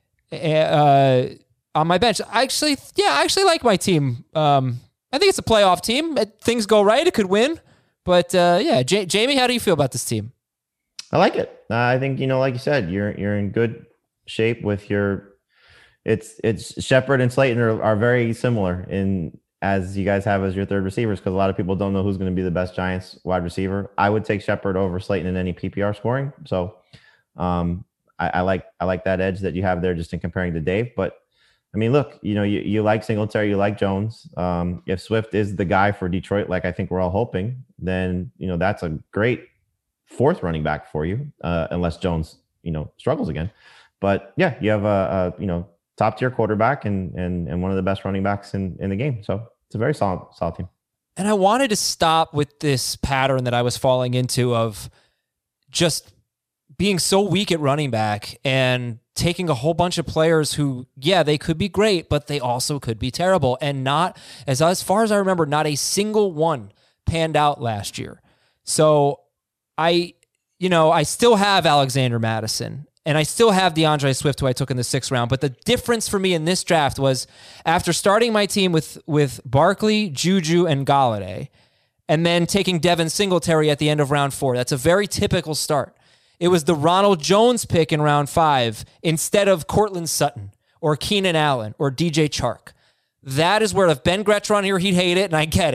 on my bench. I actually like my team. I think it's a playoff team. Things go right, it could win. But Jamie, how do you feel about this team? I like it. I think, like you said, you're in good shape with your. It's Shepard and Slayton are very similar in as you guys have as your 3rd receivers, because a lot of people don't know who's going to be the best Giants wide receiver. I would take Shepard over Slayton in any PPR scoring. So I like that edge that you have there just in comparing to Dave. But I mean, look, you like Singletary, you like Jones. If Swift is the guy for Detroit, like I think we're all hoping, then that's a great 4th running back for you, unless Jones struggles again. But yeah, you have a top tier quarterback and one of the best running backs in the game. So it's a very solid team. And I wanted to stop with this pattern that I was falling into of just being so weak at running back and taking a whole bunch of players who, they could be great, but they also could be terrible. And not, as far as I remember, not a single one panned out last year. So I still have Alexander Madison. And I still have DeAndre Swift, who I took in the 6th round. But the difference for me in this draft was after starting my team with Barkley, Juju, and Golladay, and then taking Devin Singletary at the end of round 4. That's a very typical start. It was the Ronald Jones pick in round 5 instead of Cortland Sutton or Keenan Allen or DJ Chark. That is where if Ben Gretsch on here, he'd hate it, and I get it.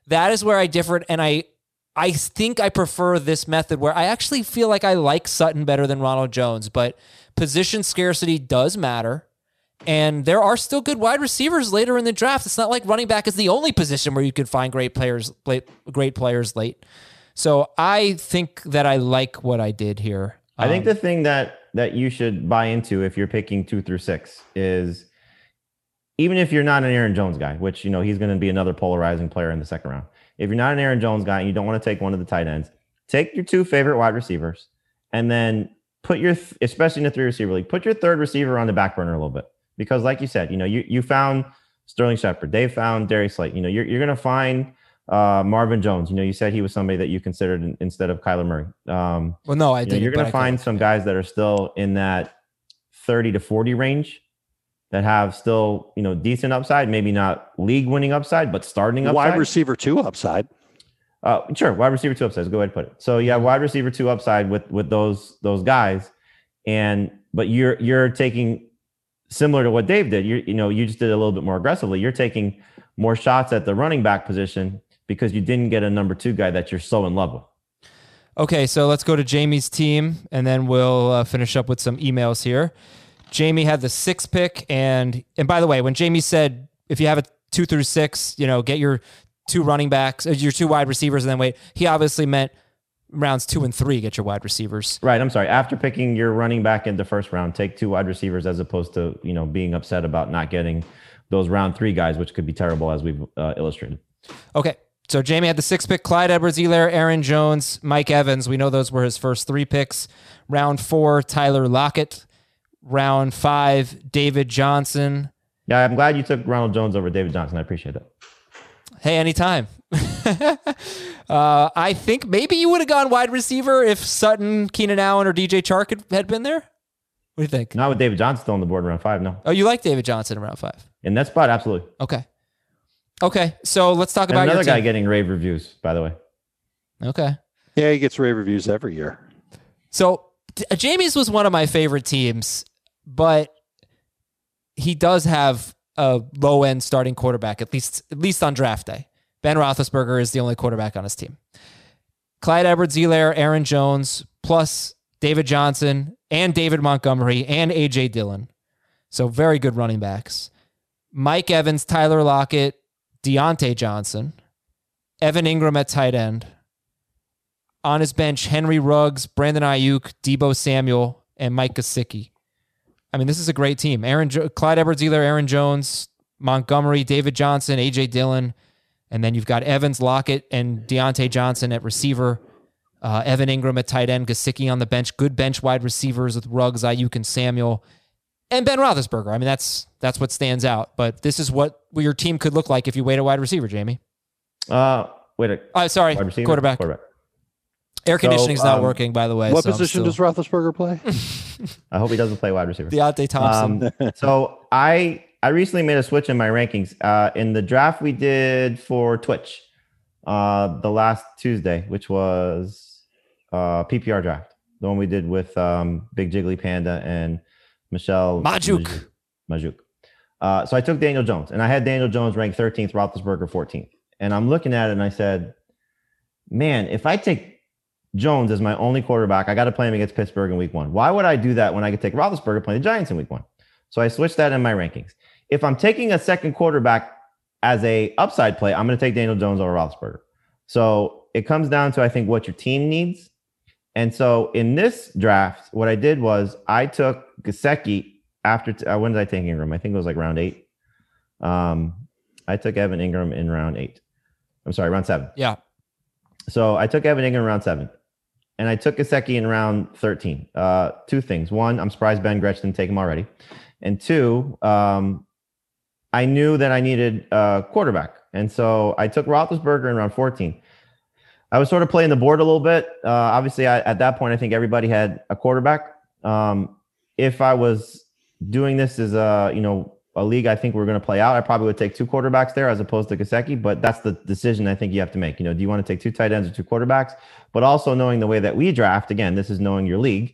That is where I differ, and I think I prefer this method where I actually feel like I like Sutton better than Ronald Jones, but position scarcity does matter. And there are still good wide receivers later in the draft. It's not like running back is the only position where you could find great players late. So I think that I like what I did here. I think the thing that you should buy into if you're picking 2 through 6 is, even if you're not an Aaron Jones guy, which, you know, he's going to be another polarizing player in the second round. If you're not an Aaron Jones guy and you don't want to take one of the tight ends, take your 2 favorite wide receivers and then put your, especially in a 3 receiver league, put your 3rd receiver on the back burner a little bit. Because like you said, you know, you found Sterling Shepard, Dave found Darius Slate. You know, you're going to find Marvin Jones. You know, you said he was somebody that you considered instead of Kyler Murray. Well, no, I didn't. You're going to find some guys that are still in that 30 to 40 range that have still, you know, decent upside, maybe not league winning upside, but starting upside. Wide receiver 2 upside. Sure, wide receiver 2 upside. Go ahead and put it. So yeah, wide receiver 2 upside with those guys, but you're taking, similar to what Dave did, you just did a little bit more aggressively. You're taking more shots at the running back position because you didn't get a number 2 guy that you're so in love with. Okay, so let's go to Jamie's team, and then we'll finish up with some emails here. Jamie had the 6th pick, and by the way, when Jamie said if you have a 2 through 6, you know, get your 2 running backs, your 2 wide receivers, and then wait, he obviously meant rounds 2 and 3, get your wide receivers. Right. I'm sorry. After picking your running back in the first round, take 2 wide receivers as opposed to, you know, being upset about not getting those round 3 guys, which could be terrible as we've illustrated. Okay. So Jamie had the 6th pick, Clyde Edwards-Helaire, Aaron Jones, Mike Evans. We know those were his first 3 picks. Round 4, Tyler Lockett. Round 5, David Johnson. Yeah, I'm glad you took Ronald Jones over David Johnson. I appreciate that. Hey, anytime. I think maybe you would have gone wide receiver if Sutton, Keenan Allen, or DJ Chark had been there. What do you think? Not with David Johnson still on the board in round 5, no. Oh, you like David Johnson in round 5? In that spot, absolutely. Okay, so let's talk about another your guy team. getting rave reviews, by the way. Okay. Yeah, he gets rave reviews every year. So Jamie's was one of my favorite teams, but he does have a low-end starting quarterback, at least on draft day. Ben Roethlisberger is the only quarterback on his team. Clyde Edwards-Helaire, Aaron Jones, plus David Johnson and David Montgomery and A.J. Dillon. So very good running backs. Mike Evans, Tyler Lockett, Deontay Johnson, Evan Ingram at tight end. On his bench, Henry Ruggs, Brandon Ayuk, Deebo Samuel, and Mike Gesicki. I mean, this is a great team. Clyde Edwards-Helaire, Aaron Jones, Montgomery, David Johnson, A.J. Dillon, and then you've got Evans, Lockett, and Deontay Johnson at receiver. Evan Ingram at tight end, Gesicki on the bench. Good bench wide receivers with Ruggs, Ayuk, and Samuel. And Ben Roethlisberger. I mean, that's what stands out. But this is what your team could look like if you wait a wide receiver, Jamie. Sorry. Wide receiver? Quarterback. Air conditioning's not working, by the way. What position does Roethlisberger play? I hope he doesn't play wide receiver. Deontay Thompson. So I recently made a switch in my rankings. In the draft we did for Twitch the last Tuesday, which was PPR draft. The one we did with Big Jiggly Panda and Michelle Majuk. So I took Daniel Jones, and I had Daniel Jones ranked 13th, Roethlisberger 14th. And I'm looking at it, and I said, man, if I take Jones as my only quarterback, I got to play him against Pittsburgh in week 1. Why would I do that when I could take Roethlisberger playing the Giants in week 1? So I switched that in my rankings. If I'm taking a second quarterback as a upside play, I'm going to take Daniel Jones over Roethlisberger. So it comes down to, I think, what your team needs. And so in this draft, what I did was I took Gesicki after, when did I take Ingram? I think it was like round 8. I took Evan Ingram in round 8. I'm sorry, round 7. Yeah. So I took Evan Ingram in round 7. And I took Gesicki in round 13. 2 things. 1, I'm surprised Ben Gretsch didn't take him already. And 2, I knew that I needed a quarterback. And so I took Roethlisberger in round 14. I was sort of playing the board a little bit. Obviously, at that point, I think everybody had a quarterback. If I was doing this as a league I think we're going to play out, I probably would take 2 quarterbacks there as opposed to Gesicki, but that's the decision I think you have to make. Do you want to take 2 tight ends or 2 quarterbacks? But also knowing the way that we draft, again, this is knowing your league.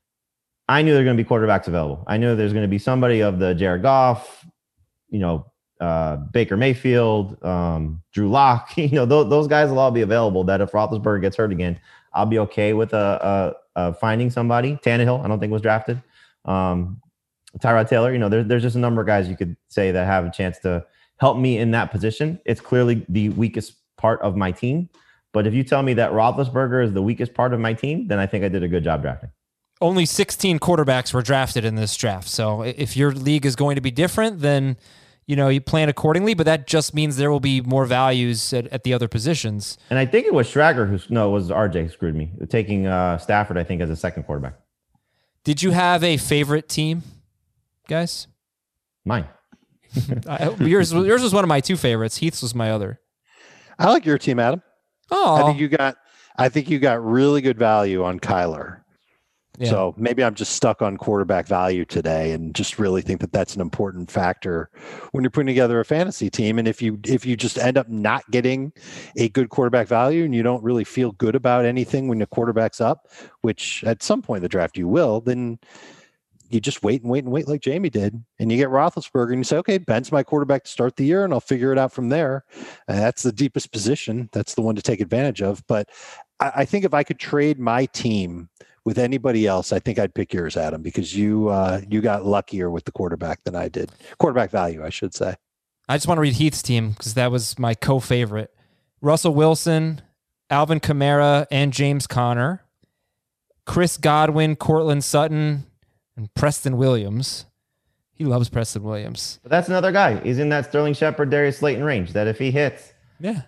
I knew there were going to be quarterbacks available. I knew there's going to be somebody of the Jared Goff, Baker Mayfield, Drew Lock. Those guys will all be available. That if Roethlisberger gets hurt again, I'll be okay with finding somebody. Tannehill, I don't think was drafted. Tyrod Taylor. There's just a number of guys you could say that have a chance to help me in that position. It's clearly the weakest part of my team. But if you tell me that Roethlisberger is the weakest part of my team, then I think I did a good job drafting. Only 16 quarterbacks were drafted in this draft. So if your league is going to be different, then you plan accordingly, but that just means there will be more values at the other positions. And I think it was Schrager it was RJ who screwed me, taking Stafford, I think, as a second quarterback. Did you have a favorite team, guys? Mine. Yours was one of my two favorites. Heath's was my other. I like your team, Adam. Oh, I think you got really good value on Kyler. yeah. So maybe I'm just stuck on quarterback value today, and just really think that that's an important factor when you're putting together a fantasy team. And if you just end up not getting a good quarterback value, and you don't really feel good about anything when the quarterback's up, which at some point in the draft you will, then you just wait like Jamie did, and you get Roethlisberger, and you say, okay, Ben's my quarterback to start the year, and I'll figure it out from there. That's the deepest position. That's the one to take advantage of. But I think if I could trade my team with anybody else, I think I'd pick yours, Adam, because you got luckier with the quarterback than I did. Quarterback value, I should say. I just want to read Heath's team because that was my co-favorite. Russell Wilson, Alvin Kamara, and James Conner, Chris Godwin, Cortland Sutton, and Preston Williams. He loves Preston Williams. But that's another guy. He's in that Sterling Shepard, Darius Slayton range that if he hits. Yeah.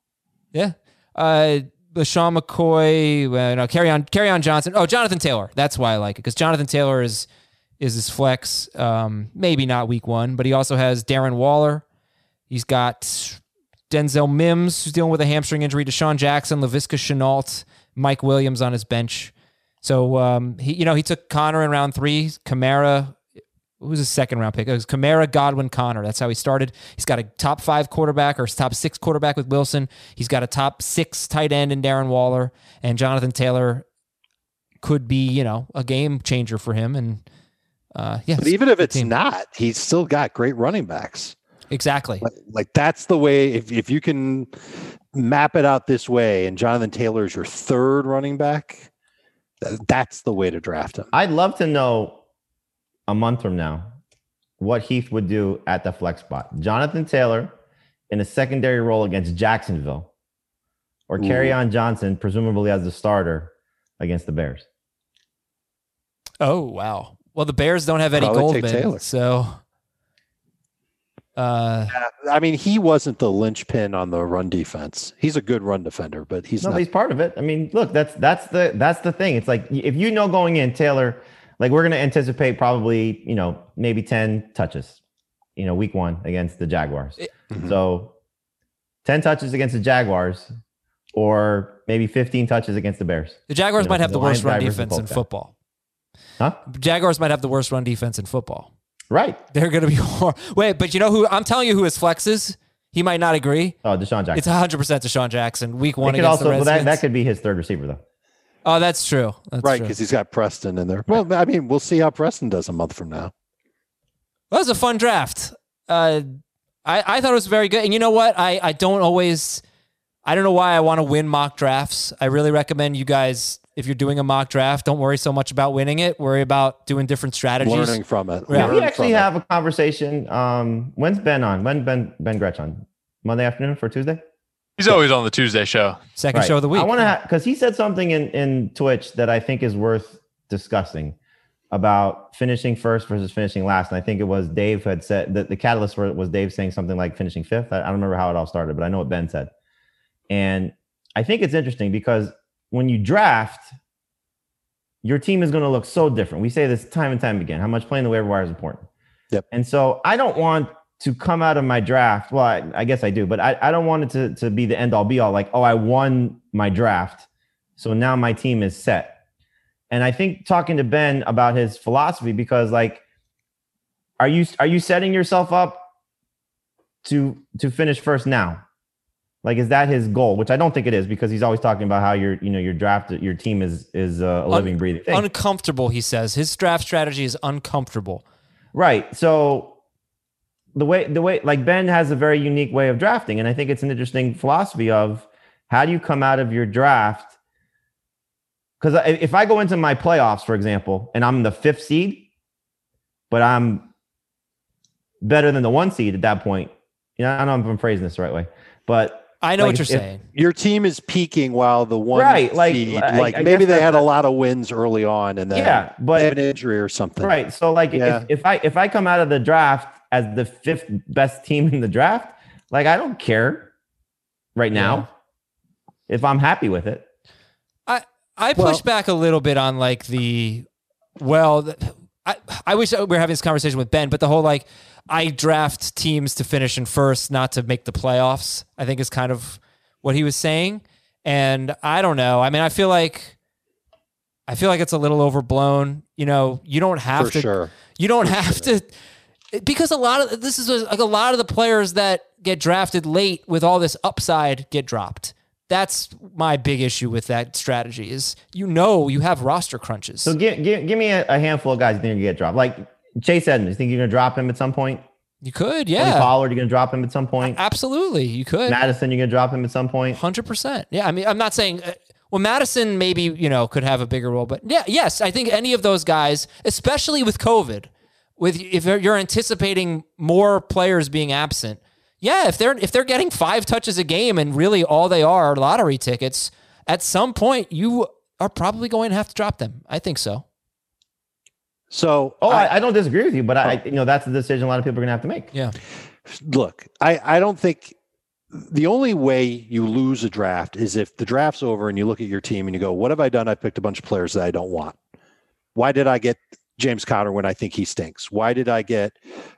LaShawn McCoy, Carry on Johnson. Oh, Jonathan Taylor. That's why I like it, because Jonathan Taylor is his flex. Maybe not week one, but he also has Darren Waller. He's got Denzel Mims, who's dealing with a hamstring injury, Deshaun Jackson, Laviska Shenault, Mike Williams on his bench. So he took Connor in round 3, Kamara. Who was his second round pick? It was Kamara, Godwin, Connor. That's how he started. He's got a top 5 quarterback or top 6 quarterback with Wilson. He's got a top 6 tight end in Darren Waller, and Jonathan Taylor could be, a game changer for him. And but even if it's not, he's still got great running backs. Exactly. Like that's the way. If you can map it out this way, and Jonathan Taylor is your third running back, that's the way to draft him. I'd love to know a month from now what Heath would do at the flex spot. Jonathan Taylor in a secondary role against Jacksonville, or Kerryon Johnson, presumably as the starter against the Bears. Oh, wow. Well, the Bears don't have Eddie Goldman, so... I mean, he wasn't the linchpin on the run defense. He's a good run defender, but he's not. He's part of it. I mean, look, that's the thing. It's like, if going in, Taylor, like, we're going to anticipate probably, maybe 10 touches, week 1 against the Jaguars. Mm-hmm. So 10 touches against the Jaguars, or maybe 15 touches against the Bears. The Jaguars might have the worst run defense in football. Huh? Jaguars might have the worst run defense in football. Right. They're going to be Wait, but you know who? I'm telling you who his flex is. He might not agree. Oh, Deshaun Jackson. It's 100% Deshaun Jackson. Week 1 against the Redskins. That could be his third receiver, though. Oh, that's true. Right, because he's got Preston in there. Well, I mean, we'll see how Preston does a month from now. That was a fun draft. I thought it was very good. And you know what? I don't know why I want to win mock drafts. I really recommend you guys, if you're doing a mock draft, don't worry so much about winning it. Worry about doing different strategies. Learning from it. Yeah. We actually have a conversation. When's Ben on? When Ben Gretsch on? Monday afternoon for Tuesday? He's always on the Tuesday show. Second show of the week. I want to because he said something in Twitch that I think is worth discussing about finishing first versus finishing last. And I think it was Dave who had said that the catalyst for it was Dave saying something like finishing 5th. I don't remember how it all started, but I know what Ben said. And I think it's interesting because when you draft, your team is going to look so different. We say this time and time again, how much playing the waiver wire is important. Yep. And so I don't want to come out of my draft. Well, I guess I do, but I don't want it to be the end all be all, like, oh, I won my draft, so now my team is set. And I think talking to Ben about his philosophy, because like, are you setting yourself up to finish first now? Like, is that his goal? Which I don't think it is, because he's always talking about how your draft, your team is a living, breathing thing. Uncomfortable, he says. His draft strategy is uncomfortable. Right. So the way like Ben has a very unique way of drafting, and I think it's an interesting philosophy of how do you come out of your draft. Because if I go into my playoffs, for example, and I'm the 5th seed, but I'm better than the 1 seed at that point. I don't know if I'm phrasing this the right way, but I know what you're saying. Your team is peaking while the 1 seed, I maybe they had a lot of wins early on, and then but they have an injury or something. Right. So if I come out of the draft as the 5th best team in the draft, I don't care right now if I'm happy with it. I push back a little bit on I wish we were having this conversation with Ben, but the whole I draft teams to finish in first, not to make the playoffs, I think is kind of what he was saying. And I don't know. I mean, I feel like it's a little overblown. You don't have to, because a lot of the players that get drafted late with all this upside get dropped. That's my big issue with that strategy is, you have roster crunches. So give me a handful of guys you think are going to get dropped. Like Chase Edmonds, you think you're going to drop him at some point? You could, yeah. Tony Pollard, you're going to drop him at some point? Absolutely, you could. Madison, you're going to drop him at some point? 100%. Yeah, I mean, I'm not saying... Madison maybe, could have a bigger role. But yes, I think any of those guys, especially with COVID, if you're anticipating more players being absent... Yeah, if they're getting 5 touches a game and really all they are lottery tickets, at some point you are probably going to have to drop them. I think so. So, I don't disagree with you, but that's a decision a lot of people are going to have to make. Yeah. Look, I don't think the only way you lose a draft is if the draft's over and you look at your team and you go, "What have I done? I picked a bunch of players that I don't want. Why did I get James Conner when I think he stinks? Why did I get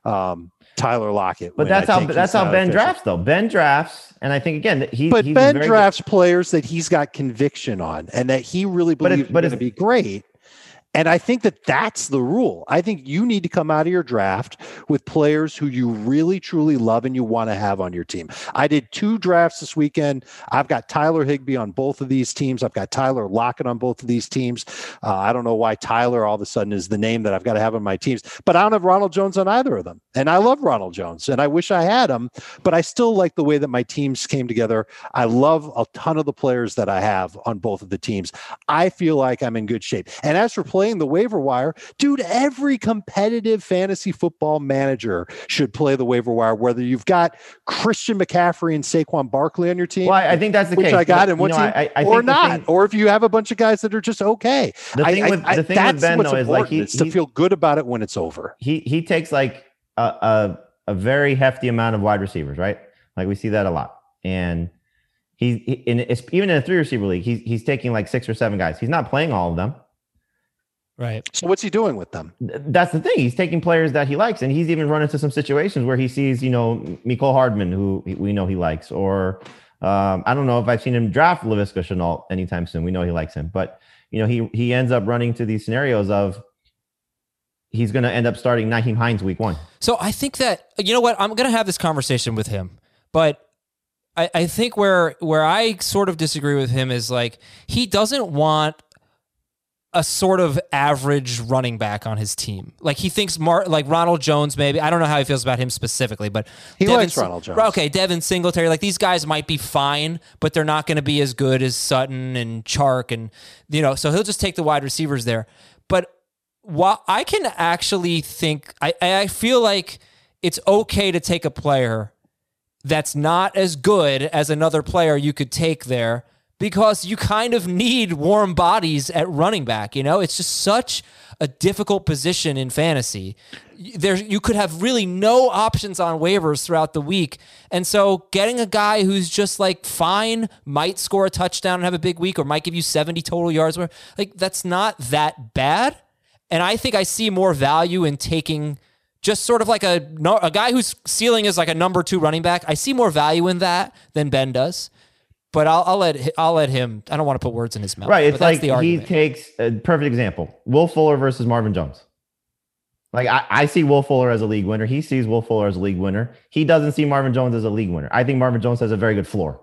Tyler Lockett?" But that's how Ben drafts, though. Ben drafts, and I think again Ben drafts players that he's got conviction on and that he really believes are going to be great. And I think that's the rule. I think you need to come out of your draft with players who you really, truly love and you want to have on your team. I did 2 drafts this weekend. I've got Tyler Higbee on both of these teams. I've got Tyler Lockett on both of these teams. I don't know why Tyler all of a sudden is the name that I've got to have on my teams, but I don't have Ronald Jones on either of them. And I love Ronald Jones and I wish I had him, but I still like the way that my teams came together. I love a ton of the players that I have on both of the teams. I feel like I'm in good shape. And as for playing the waiver wire, dude, every competitive fantasy football manager should play the waiver wire, whether you've got Christian McCaffrey and Saquon Barkley on your team. Well, I think that's the case. Which I got in one team, or not. Or if you have a bunch of guys that are just okay. The thing with Ben, though, is to feel good about it when it's over. He takes a very hefty amount of wide receivers, right? Like we see that a lot. And even in a 3-receiver league, he's taking 6 or 7 guys. He's not playing all of them. Right. So what's he doing with them? That's the thing. He's taking players that he likes, and he's even run into some situations where he sees, Mecole Hardman, who we know he likes, or I don't know if I've seen him draft Laviska Shenault anytime soon. We know he likes him, but he ends up running to these scenarios of he's going to end up starting Nyheim Hines week 1. So I think that, what, I'm going to have this conversation with him, but I think where I sort of disagree with him is he doesn't want a sort of average running back on his team. He thinks Ronald Jones, maybe. I don't know how he feels about him specifically, but he likes Ronald Jones. Okay, Devin Singletary. These guys might be fine, but they're not going to be as good as Sutton and Chark, and so he'll just take the wide receivers there. But while I can actually think, I feel like it's okay to take a player that's not as good as another player you could take there, because you kind of need warm bodies at running back. It's just such a difficult position in fantasy. You could have really no options on waivers throughout the week. And so getting a guy who's just fine, might score a touchdown and have a big week, or might give you 70 total yards, that's not that bad. And I think I see more value in taking just sort of a guy whose ceiling is a number 2 running back. I see more value in that than Ben does. But I'll let him. I don't want to put words in his mouth. Right. It's like he takes a perfect example. Will Fuller versus Marvin Jones. I see Will Fuller as a league winner. He sees Will Fuller as a league winner. He doesn't see Marvin Jones as a league winner. I think Marvin Jones has a very good floor.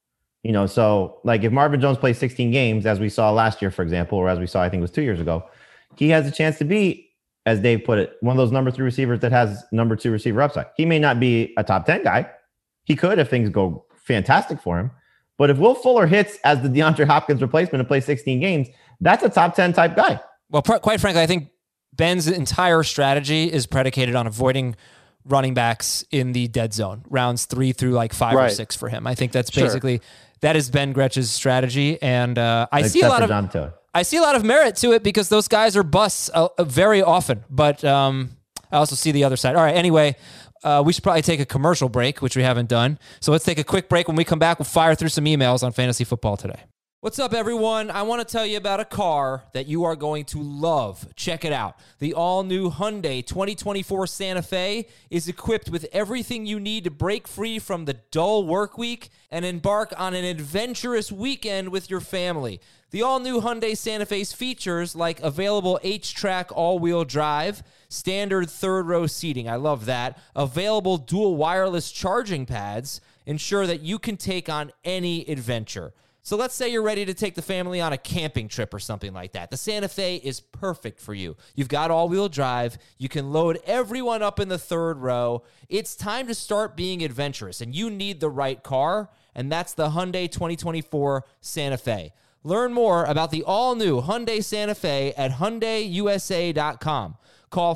So if Marvin Jones plays 16 games, as we saw last year, for example, or as we saw, I think it was 2 years ago, he has a chance to be as Dave put it, one of those number 3 receivers that has number 2 receiver upside. He may not be a top 10 guy. He could if things go fantastic for him. But if Will Fuller hits as the DeAndre Hopkins replacement and plays 16 games, that's a top 10 type guy. Well, quite frankly, I think Ben's entire strategy is predicated on avoiding running backs in the dead zone, rounds 3 through like 5 or 6 for him. I think that's basically that is Ben Gretch's strategy, and I see a lot of merit to it because those guys are busts very often. But I also see the other side. All right, anyway. We should probably take a commercial break, which we haven't done. So let's take a quick break. When we come back, we'll fire through some emails on Fantasy Football Today. What's up, everyone? I want to tell you about a car that you are going to love. Check it out. The all-new Hyundai 2024 Santa Fe is equipped with everything you need to break free from the dull work week and embark on an adventurous weekend with your family. The all-new Hyundai Santa Fe's features like available H-Track all-wheel drive, standard third-row seating, I love that, available dual wireless charging pads, ensure that you can take on any adventure. So let's say you're ready to take the family on a camping trip or something like that. The Santa Fe is perfect for you. You've got all-wheel drive. You can load everyone up in the third row. It's time to start being adventurous, and you need the right car, and that's the Hyundai 2024 Santa Fe. Learn more about the all-new Hyundai Santa Fe at HyundaiUSA.com. Call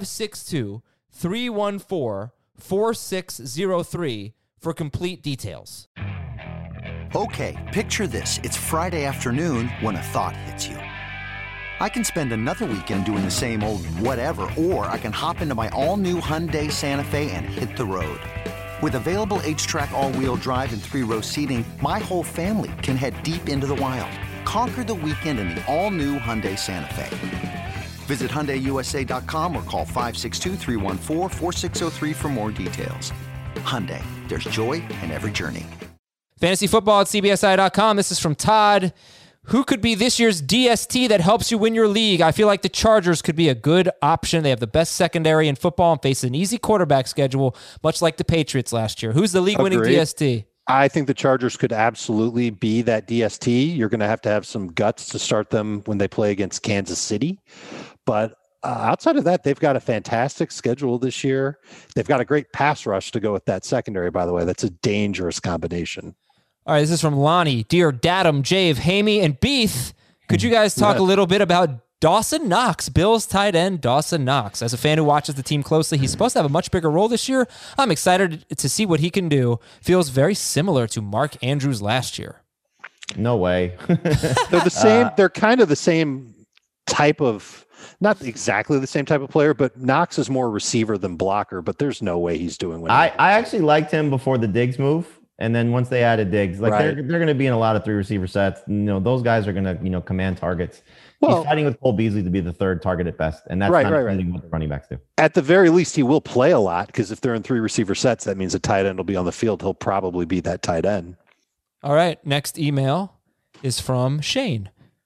562-314-4603 for complete details. Okay, picture this. It's Friday afternoon when a thought hits you. I can spend another weekend doing the same old whatever, or I can hop into my all-new Hyundai Santa Fe and hit the road. With available H-Track all-wheel drive and 3-row seating, my whole family can head deep into the wild. Conquer the weekend in the all-new Hyundai Santa Fe. Visit HyundaiUSA.com or call 562-314-4603 for more details. Hyundai, there's joy in every journey. Fantasy football at CBSI.com. This is from Todd. Who could be this year's DST that helps you win your league? I feel like the Chargers could be a good option. They have the best secondary in football and face an easy quarterback schedule, much like the Patriots last year. Who's the league-winning DST? I think the Chargers could absolutely be that DST. You're going to have some guts to start them when they play against Kansas City. But outside of that, they've got a fantastic schedule this year. They've got a great pass rush to go with that secondary, by the way. That's a dangerous combination. All right, this is from Lonnie. Dear Datum, Jave, Hamey, and Beef, could you guys talk a little bit about Dawson Knox, Bills tight end Dawson Knox? As a fan who watches the team closely, he's supposed to have a much bigger role this year. I'm excited to see what he can do. Feels very similar to Mark Andrews last year. No way. They're the same. They're kind of the same type of, not exactly the same type of player, but Knox is more receiver than blocker, but there's no way he's doing what I actually liked him before the Diggs move. And then once they added Diggs, they're going to be in a lot of 3 receiver sets. Those guys are going to, command targets. Well, he's fighting with Cole Beasley to be the 3rd target at best. And that's not really what the running backs do. At the very least, he will play a lot because if they're in 3 receiver sets, that means a tight end will be on the field. He'll probably be that tight end. All right. Next email is from Shane.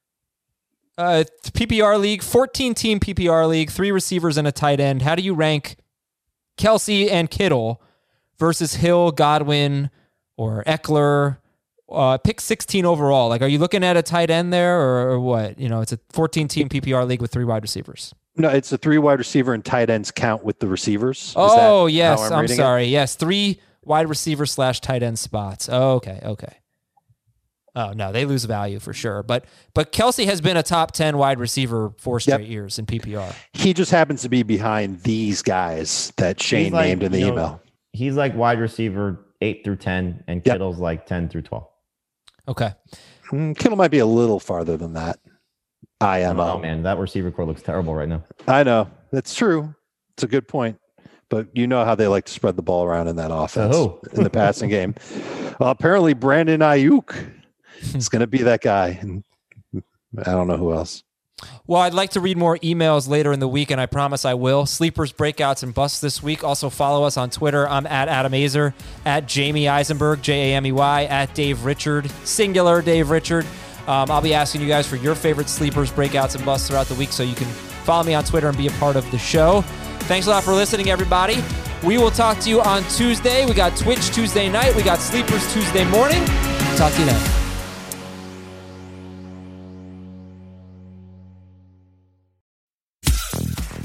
PPR league, 14-team PPR league, 3 receivers and a tight end. How do you rank Kelsey and Kittle versus Hill, Godwin, or Eckler? Pick 16 overall. Like, are you looking at a tight end there or what? It's a 14-team PPR league with 3 wide receivers. No, it's a 3 wide receiver and tight ends count with the receivers. Oh, yes. I'm sorry. Yes, 3 wide receiver / tight end spots. Oh, okay. Oh, no, they lose value for sure. But Kelsey has been a top 10 wide receiver 4 straight years in PPR. He just happens to be behind these guys that Shane named in the email. He's like wide receiver 8 through 10, and Kittle's like 10 through 12. Okay. Kittle might be a little farther than that. Oh, man, that receiver core looks terrible right now. I know. That's true. It's a good point. But you know how they like to spread the ball around in that offense in the passing game. Apparently, Brandon Ayuk is going to be that guy. And I don't know who else. Well, I'd like to read more emails later in the week, and I promise I will. Sleepers, breakouts, and busts this week. Also follow us on Twitter. I'm at Adam Azer, at Jamie Eisenberg, Jamey, at Dave Richard, singular Dave Richard. I'll be asking you guys for your favorite sleepers, breakouts, and busts throughout the week, so you can follow me on Twitter and be a part of the show. Thanks a lot for listening, everybody. We will talk to you on Tuesday. We got Twitch Tuesday night. We got Sleepers Tuesday morning. Talk to you then.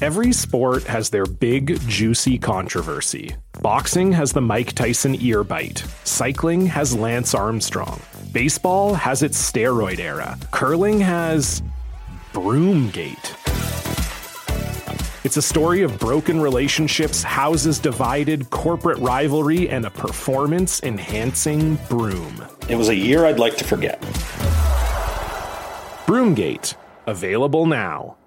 Every sport has their big, juicy controversy. Boxing has the Mike Tyson ear bite. Cycling has Lance Armstrong. Baseball has its steroid era. Curling has Broomgate. It's a story of broken relationships, houses divided, corporate rivalry, and a performance-enhancing broom. It was a year I'd like to forget. Broomgate, available now.